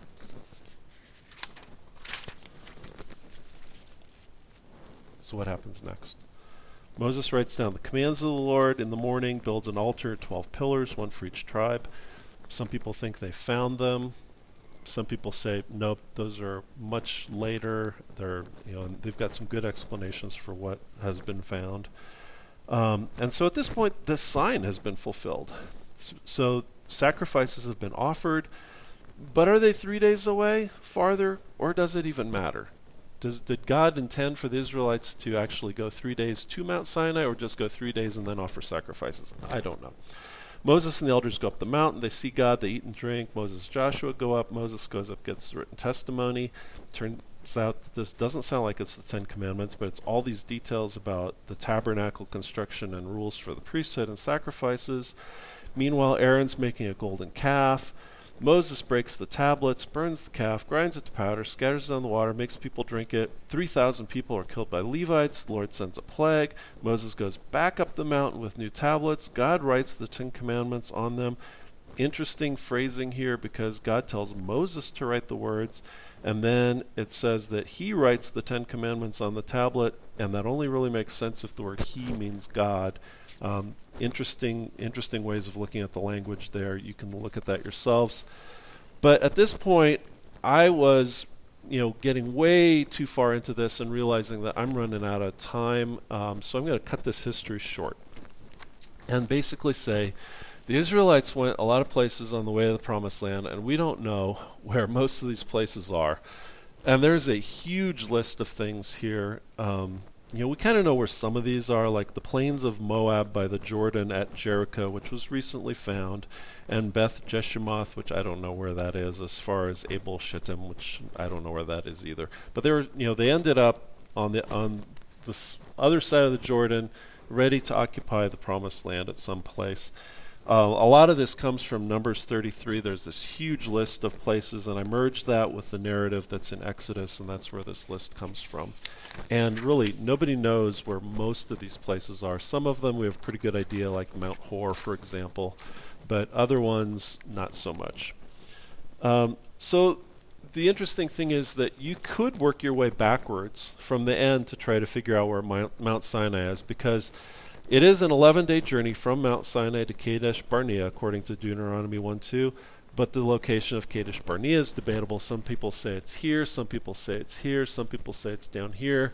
So what happens next? Moses writes down the commands of the Lord in the morning, builds an altar, twelve pillars, one for each tribe. Some people think they found them. Some people say, nope, those are much later. They're, you know, they've got some good explanations for what has been found. Um, and so at this point, this sign has been fulfilled. So, so sacrifices have been offered, but are they three days away, farther, or does it even matter? Does, did God intend for the Israelites to actually go three days to Mount Sinai, or just go three days and then offer sacrifices? I don't know. Moses and the elders go up the mountain. They see God. They eat and drink. Moses and Joshua go up. Moses goes up, gets the written testimony. Turns out that this doesn't sound like it's the Ten Commandments, but it's all these details about the tabernacle construction and rules for the priesthood and sacrifices. Meanwhile, Aaron's making a golden calf. Moses breaks the tablets, burns the calf, grinds it to powder, scatters it on the water, makes people drink it. three thousand people are killed by Levites. The Lord sends a plague. Moses goes back up the mountain with new tablets. God writes the Ten Commandments on them. Interesting phrasing here, because God tells Moses to write the words, and then it says that he writes the Ten Commandments on the tablet, and that only really makes sense if the word he means God. Um, interesting interesting ways of looking at the language there. You can look at that yourselves. But at this point, I was, you know, getting way too far into this and realizing that I'm running out of time. Um, so I'm going to cut this history short and basically say the Israelites went a lot of places on the way to the Promised Land, and we don't know where most of these places are. And there's a huge list of things here. Um, You know, we kind of know where some of these are, like the plains of Moab by the Jordan at Jericho, which was recently found, and Beth Jeshimoth, which I don't know where that is, as far as Abel Shittim, which I don't know where that is either. But they were, you know, they ended up on the on this other side of the Jordan, ready to occupy the Promised Land at some place. Uh, a lot of this comes from Numbers thirty-three. There's this huge list of places, and I merged that with the narrative that's in Exodus, and that's where this list comes from. And really, nobody knows where most of these places are. Some of them we have a pretty good idea, like Mount Hor, for example, but other ones, not so much. Um, so the interesting thing is that you could work your way backwards from the end to try to figure out where Mount, Mount Sinai is, because it is an eleven-day journey from Mount Sinai to Kadesh Barnea, according to Deuteronomy one two, but the location of Kadesh Barnea is debatable. Some people say it's here, some people say it's here, some people say it's down here,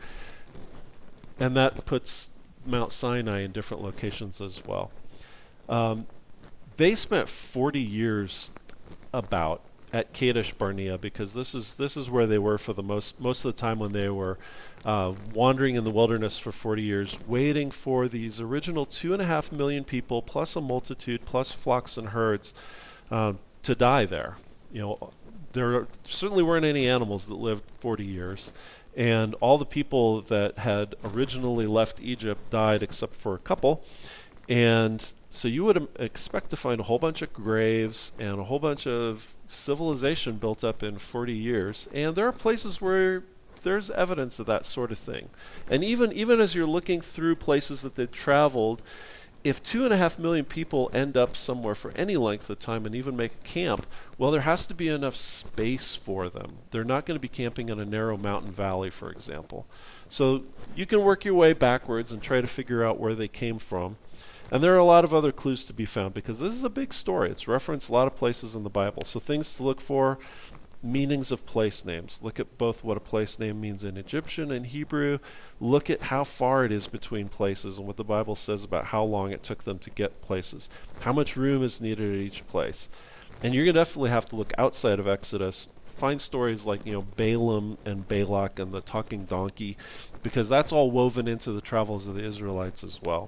and that puts Mount Sinai in different locations as well. Um, they spent forty years about at Kadesh Barnea, because this is this is where they were for the most most of the time when they were uh, wandering in the wilderness for forty years, waiting for these original two and a half million people, plus a multitude, plus flocks and herds, uh, to die there. You know, there certainly weren't any animals that lived forty years, And all the people that had originally left Egypt died except for a couple. And so you would um, expect to find a whole bunch of graves and a whole bunch of civilization built up in forty years. And there are places where there's evidence of that sort of thing. And even even as you're looking through places that they traveled, if two and a half million people end up somewhere for any length of time and even make a camp, well, there has to be enough space for them. They're not going to be camping in a narrow mountain valley, for example. So you can work your way backwards and try to figure out where they came from. And there are a lot of other clues to be found because this is a big story. It's referenced a lot of places in the Bible. So things to look for: meanings of place names. Look at both what a place name means in Egyptian and Hebrew. Look at how far it is between places and what the Bible says about how long it took them to get places. How much room is needed at each place. And you're going to definitely have to look outside of Exodus. Find stories like, you know, Balaam and Balak and the talking donkey, because that's all woven into the travels of the Israelites as well.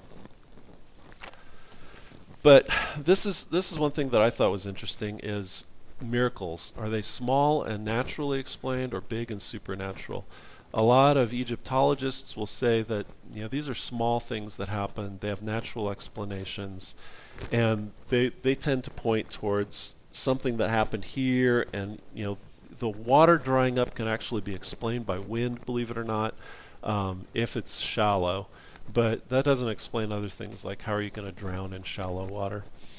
But this is this is one thing that I thought was interesting is miracles. Are they small and naturally explained or big and supernatural? A lot of Egyptologists will say that, you know, these are small things that happen. They have natural explanations, and they they tend to point towards something that happened here. And, you know, the water drying up can actually be explained by wind, believe it or not, um, if it's shallow. But that doesn't explain other things like how are you going to drown in shallow water.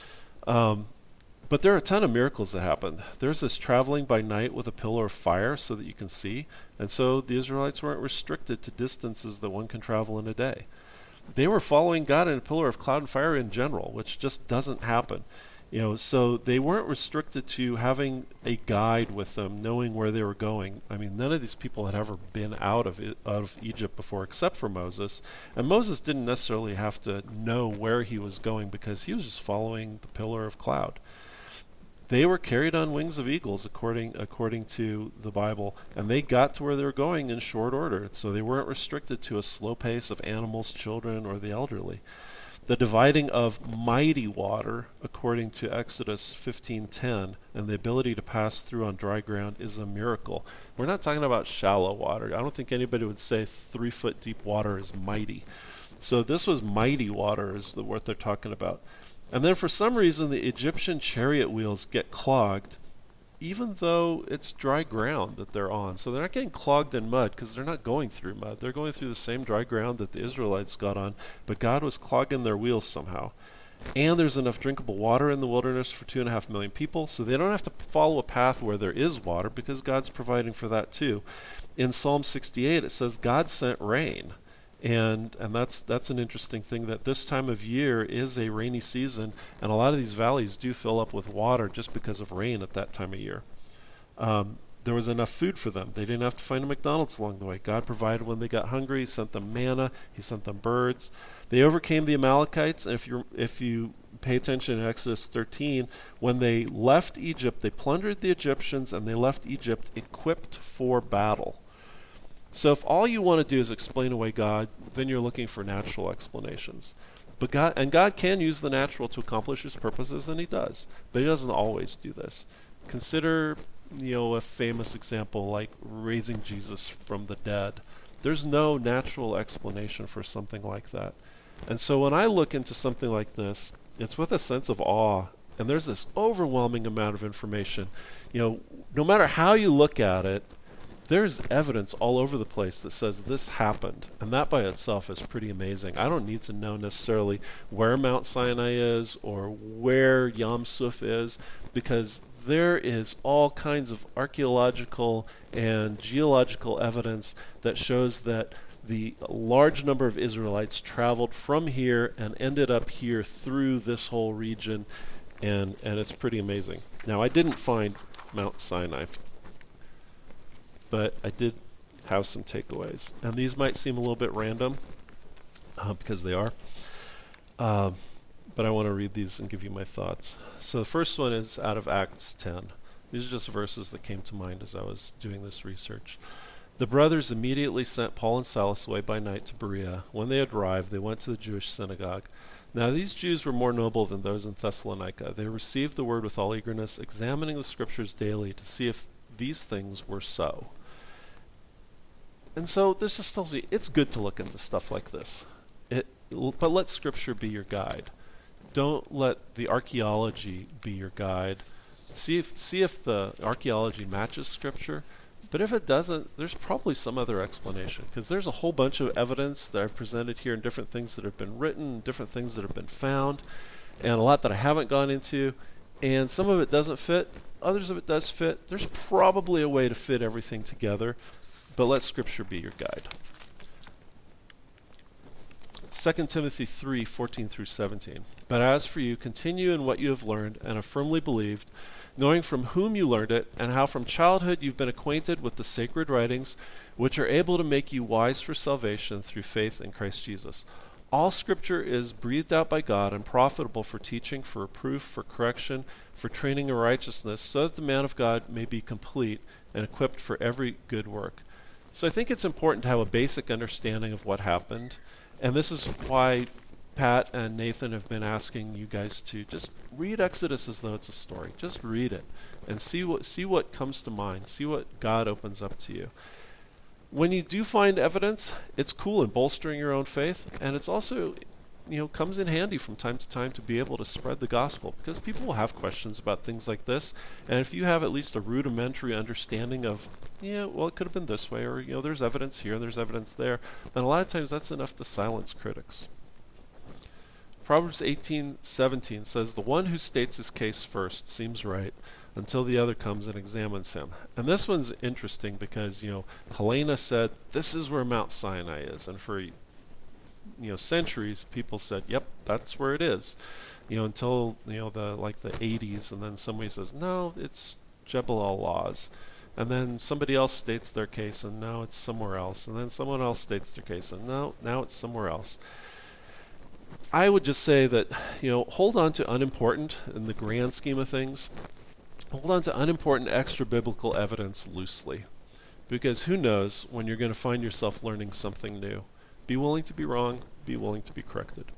Um, But there are a ton of miracles that happen. There's this traveling by night with a pillar of fire so that you can see. And so the Israelites weren't restricted to distances that one can travel in a day. They were following God in a pillar of cloud and fire in general, which just doesn't happen. You know, so they weren't restricted to having a guide with them, knowing where they were going. I mean, none of these people had ever been out of it, out of Egypt before, except for Moses. And Moses didn't necessarily have to know where he was going because he was just following the pillar of cloud. They were carried on wings of eagles, according according to the Bible, and they got to where they were going in short order. So they weren't restricted to a slow pace of animals, children, or the elderly. The dividing of mighty water, according to Exodus fifteen ten, and the ability to pass through on dry ground is a miracle. We're not talking about shallow water. I don't think anybody would say three foot deep water is mighty. So this was mighty water is the what they're talking about. And then for some reason the Egyptian chariot wheels get clogged, even though it's dry ground that they're on. So they're not getting clogged in mud because they're not going through mud. They're going through the same dry ground that the Israelites got on, but God was clogging their wheels somehow. And there's enough drinkable water in the wilderness for two and a half million people, so they don't have to follow a path where there is water because God's providing for that too. In Psalm sixty-eight it says God sent rain. And and that's that's an interesting thing, that this time of year is a rainy season, and a lot of these valleys do fill up with water just because of rain at that time of year. Um, there was enough food for them. They didn't have to find a McDonald's along the way. God provided when they got hungry. He sent them manna. He sent them birds. They overcame the Amalekites. And if you if you pay attention in Exodus thirteen, when they left Egypt, they plundered the Egyptians, and they left Egypt equipped for battle. So if all you want to do is explain away God, then you're looking for natural explanations. But God, and God can use the natural to accomplish his purposes, and he does. But he doesn't always do this. Consider, you know, a famous example like raising Jesus from the dead. There's no natural explanation for something like that. And so when I look into something like this, it's with a sense of awe. And there's this overwhelming amount of information. You know, no matter how you look at it, there's evidence all over the place that says this happened, and that by itself is pretty amazing. I don't need to know necessarily where Mount Sinai is or where Yam Suf is, because there is all kinds of archaeological and geological evidence that shows that the large number of Israelites traveled from here and ended up here through this whole region, and, and it's pretty amazing. Now, I didn't find Mount Sinai, but I did have some takeaways. And these might seem a little bit random, uh, because they are. Uh, but I want to read these and give you my thoughts. So the first one is out of Acts ten. These are just verses that came to mind as I was doing this research. The brothers immediately sent Paul and Silas away by night to Berea. When they had arrived, they went to the Jewish synagogue. Now these Jews were more noble than those in Thessalonica. They received the word with all eagerness, examining the scriptures daily to see if these things were so. and so this just tells me it's good to look into stuff like this. It, but let Scripture be your guide. Don't let the archaeology be your guide. See if see if the archaeology matches Scripture. But if it doesn't, there's probably some other explanation, because there's a whole bunch of evidence that I've presented here and different things that have been written, different things that have been found, and a lot that I haven't gone into, and some of it doesn't fit, others of it does fit. There's probably a way to fit everything together, but let Scripture be your guide. Second Timothy three, fourteen through seventeen. But as for you, continue in what you have learned and have firmly believed, knowing from whom you learned it, and how from childhood you've been acquainted with the sacred writings, which are able to make you wise for salvation through faith in Christ Jesus. All Scripture is breathed out by God and profitable for teaching, for reproof, for correction, for training in righteousness, so that the man of God may be complete and equipped for every good work. So I think it's important to have a basic understanding of what happened, and this is why Pat and Nathan have been asking you guys to just read Exodus as though it's a story. Just read it and see what see what comes to mind. See what God opens up to you. When you do find evidence, it's cool in bolstering your own faith, and it's also, you know, comes in handy from time to time to be able to spread the gospel, because people will have questions about things like this, and if you have at least a rudimentary understanding of, yeah, well, it could have been this way, or, you know, there's evidence here, there's evidence there, then a lot of times that's enough to silence critics. Proverbs eighteen seventeen says, "The one who states his case first seems right until the other comes and examines him." And this one's interesting because, you know, Helena said, this is where Mount Sinai is. And for, you know, centuries, people said, yep, that's where it is. You know, until, you know, the like the eighties, and then somebody says, no, it's Jebel al-Lawz. And then somebody else states their case, and now it's somewhere else. And then someone else states their case, and now now it's somewhere else. I would just say that, you know, hold on to unimportant in the grand scheme of things. Hold on to unimportant extra-biblical evidence loosely, because who knows when you're going to find yourself learning something new. Be willing to be wrong. Be willing to be corrected.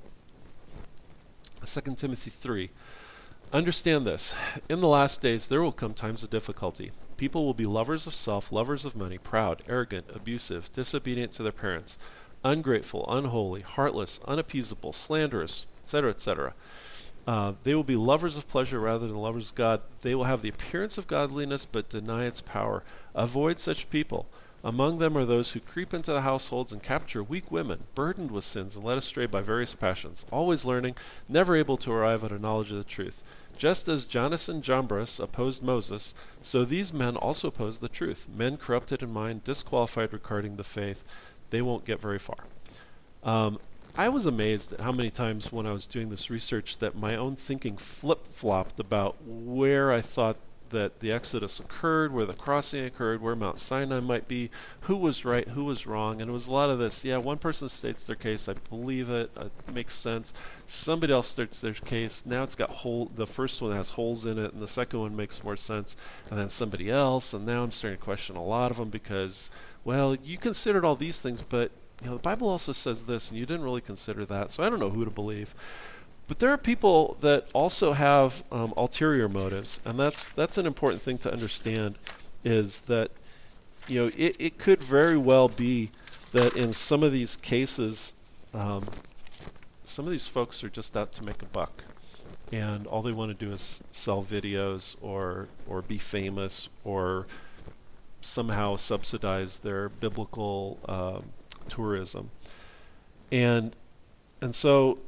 Second Timothy three. Understand this. In the last days there will come times of difficulty. People will be lovers of self, lovers of money, proud, arrogant, abusive, disobedient to their parents, ungrateful, unholy, heartless, unappeasable, slanderous, et cetera, et cetera. Uh, they will be lovers of pleasure rather than lovers of God. They will have the appearance of godliness but deny its power. Avoid such people. Among them are those who creep into the households and capture weak women, burdened with sins and led astray by various passions, always learning, never able to arrive at a knowledge of the truth. Just as Jannes and Jambres opposed Moses, so these men also oppose the truth. Men corrupted in mind, disqualified regarding the faith. They won't get very far. Um, I was amazed at how many times when I was doing this research that my own thinking flip-flopped about where I thought that the Exodus occurred, where the crossing occurred, where Mount Sinai might be, who was right, who was wrong. And it was a lot of this, yeah, one person states their case, I believe it, it makes sense. Somebody else states their case, now it's got hole, the first one has holes in it, and the second one makes more sense, and then somebody else, and now I'm starting to question a lot of them because, well, you considered all these things, but you know, the Bible also says this, and you didn't really consider that, so I don't know who to believe. But there are people that also have um, ulterior motives, and that's that's an important thing to understand, is that, you know, it, it could very well be that in some of these cases, um, some of these folks are just out to make a buck, and all they want to do is sell videos or or be famous or somehow subsidize their biblical um, tourism, and and so.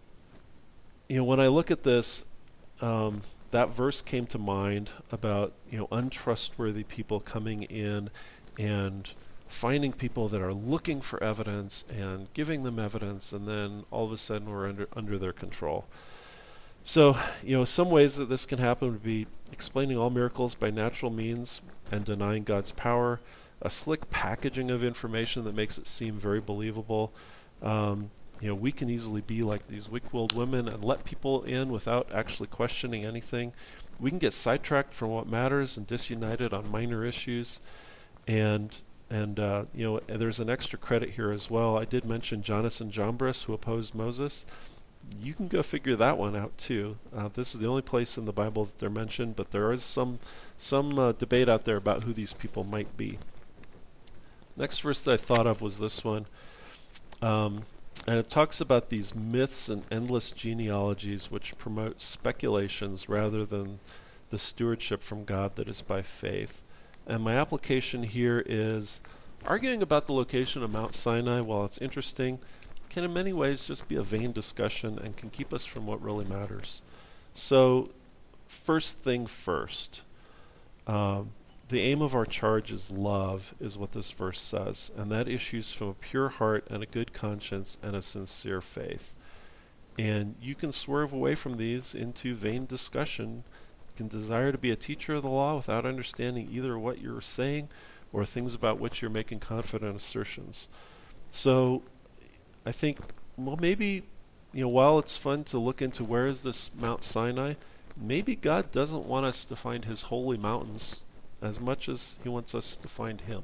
You know, when I look at this, um, that verse came to mind about, you know, untrustworthy people coming in and finding people that are looking for evidence and giving them evidence, and then all of a sudden we're under under their control. So, you know, some ways that this can happen would be explaining all miracles by natural means and denying God's power, a slick packaging of information that makes it seem very believable. Um, You know, we can easily be like these weak-willed women and let people in without actually questioning anything. We can get sidetracked from what matters and disunited on minor issues. And, and uh, you know, there's an extra credit here as well. I did mention Jannes and Jambres, who opposed Moses. You can go figure that one out too. Uh, this is the only place in the Bible that they're mentioned, but there is some, some uh, debate out there about who these people might be. Next verse that I thought of was this one. Um, and it talks about these myths and endless genealogies which promote speculations rather than the stewardship from God that is by faith. And my application here is arguing about the location of Mount Sinai, while it's interesting, can in many ways just be a vain discussion and can keep us from what really matters. So, first thing first, um, the aim of our charge is love, is what this verse says, and that issues from a pure heart and a good conscience and a sincere faith. And you can swerve away from these into vain discussion. You can desire to be a teacher of the law without understanding either what you're saying or things about which you're making confident assertions. So I think, well, maybe, you know, while it's fun to look into where is this Mount Sinai, maybe God doesn't want us to find his holy mountains as much as he wants us to find him.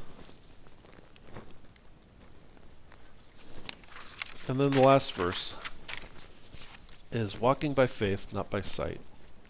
And then the last verse is walking by faith, not by sight.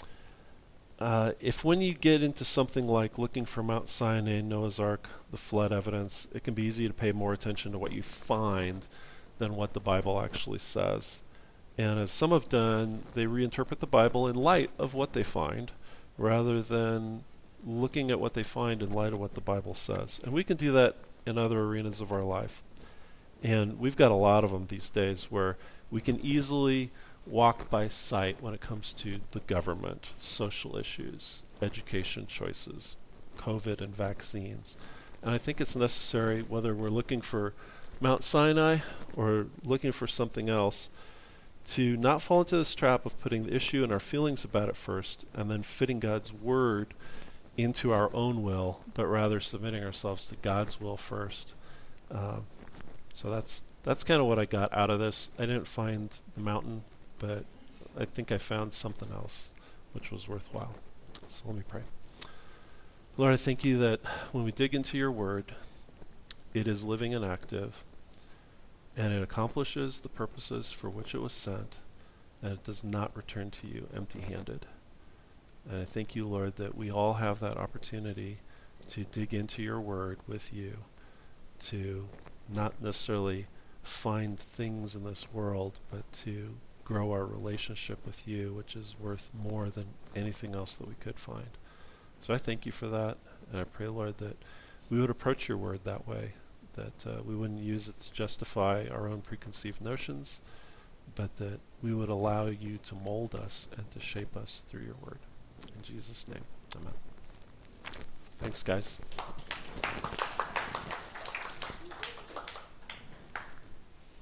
Uh, if when you get into something like looking for Mount Sinai, Noah's Ark, the flood evidence, it can be easy to pay more attention to what you find than what the Bible actually says. And as some have done, they reinterpret the Bible in light of what they find, rather than looking at what they find in light of what the Bible says. And we can do that in other arenas of our life. And we've got a lot of them these days where we can easily walk by sight when it comes to the government, social issues, education choices, COVID and vaccines. And I think it's necessary, whether we're looking for Mount Sinai or looking for something else, to not fall into this trap of putting the issue and our feelings about it first and then fitting God's word into our own will, but rather submitting ourselves to God's will first. Um, so that's that's kind of what I got out of this. I didn't find the mountain, but I think I found something else which was worthwhile. So let me pray. Lord, I thank you that when we dig into your word, it is living and active, and it accomplishes the purposes for which it was sent, and it does not return to you empty-handed. And I thank you, Lord, that we all have that opportunity to dig into your word with you, to not necessarily find things in this world, but to grow our relationship with you, which is worth more than anything else that we could find. So I thank you for that, and I pray, Lord, that we would approach your word that way, that uh, we wouldn't use it to justify our own preconceived notions, but that we would allow you to mold us and to shape us through your word. In Jesus' name, amen. Thanks, guys.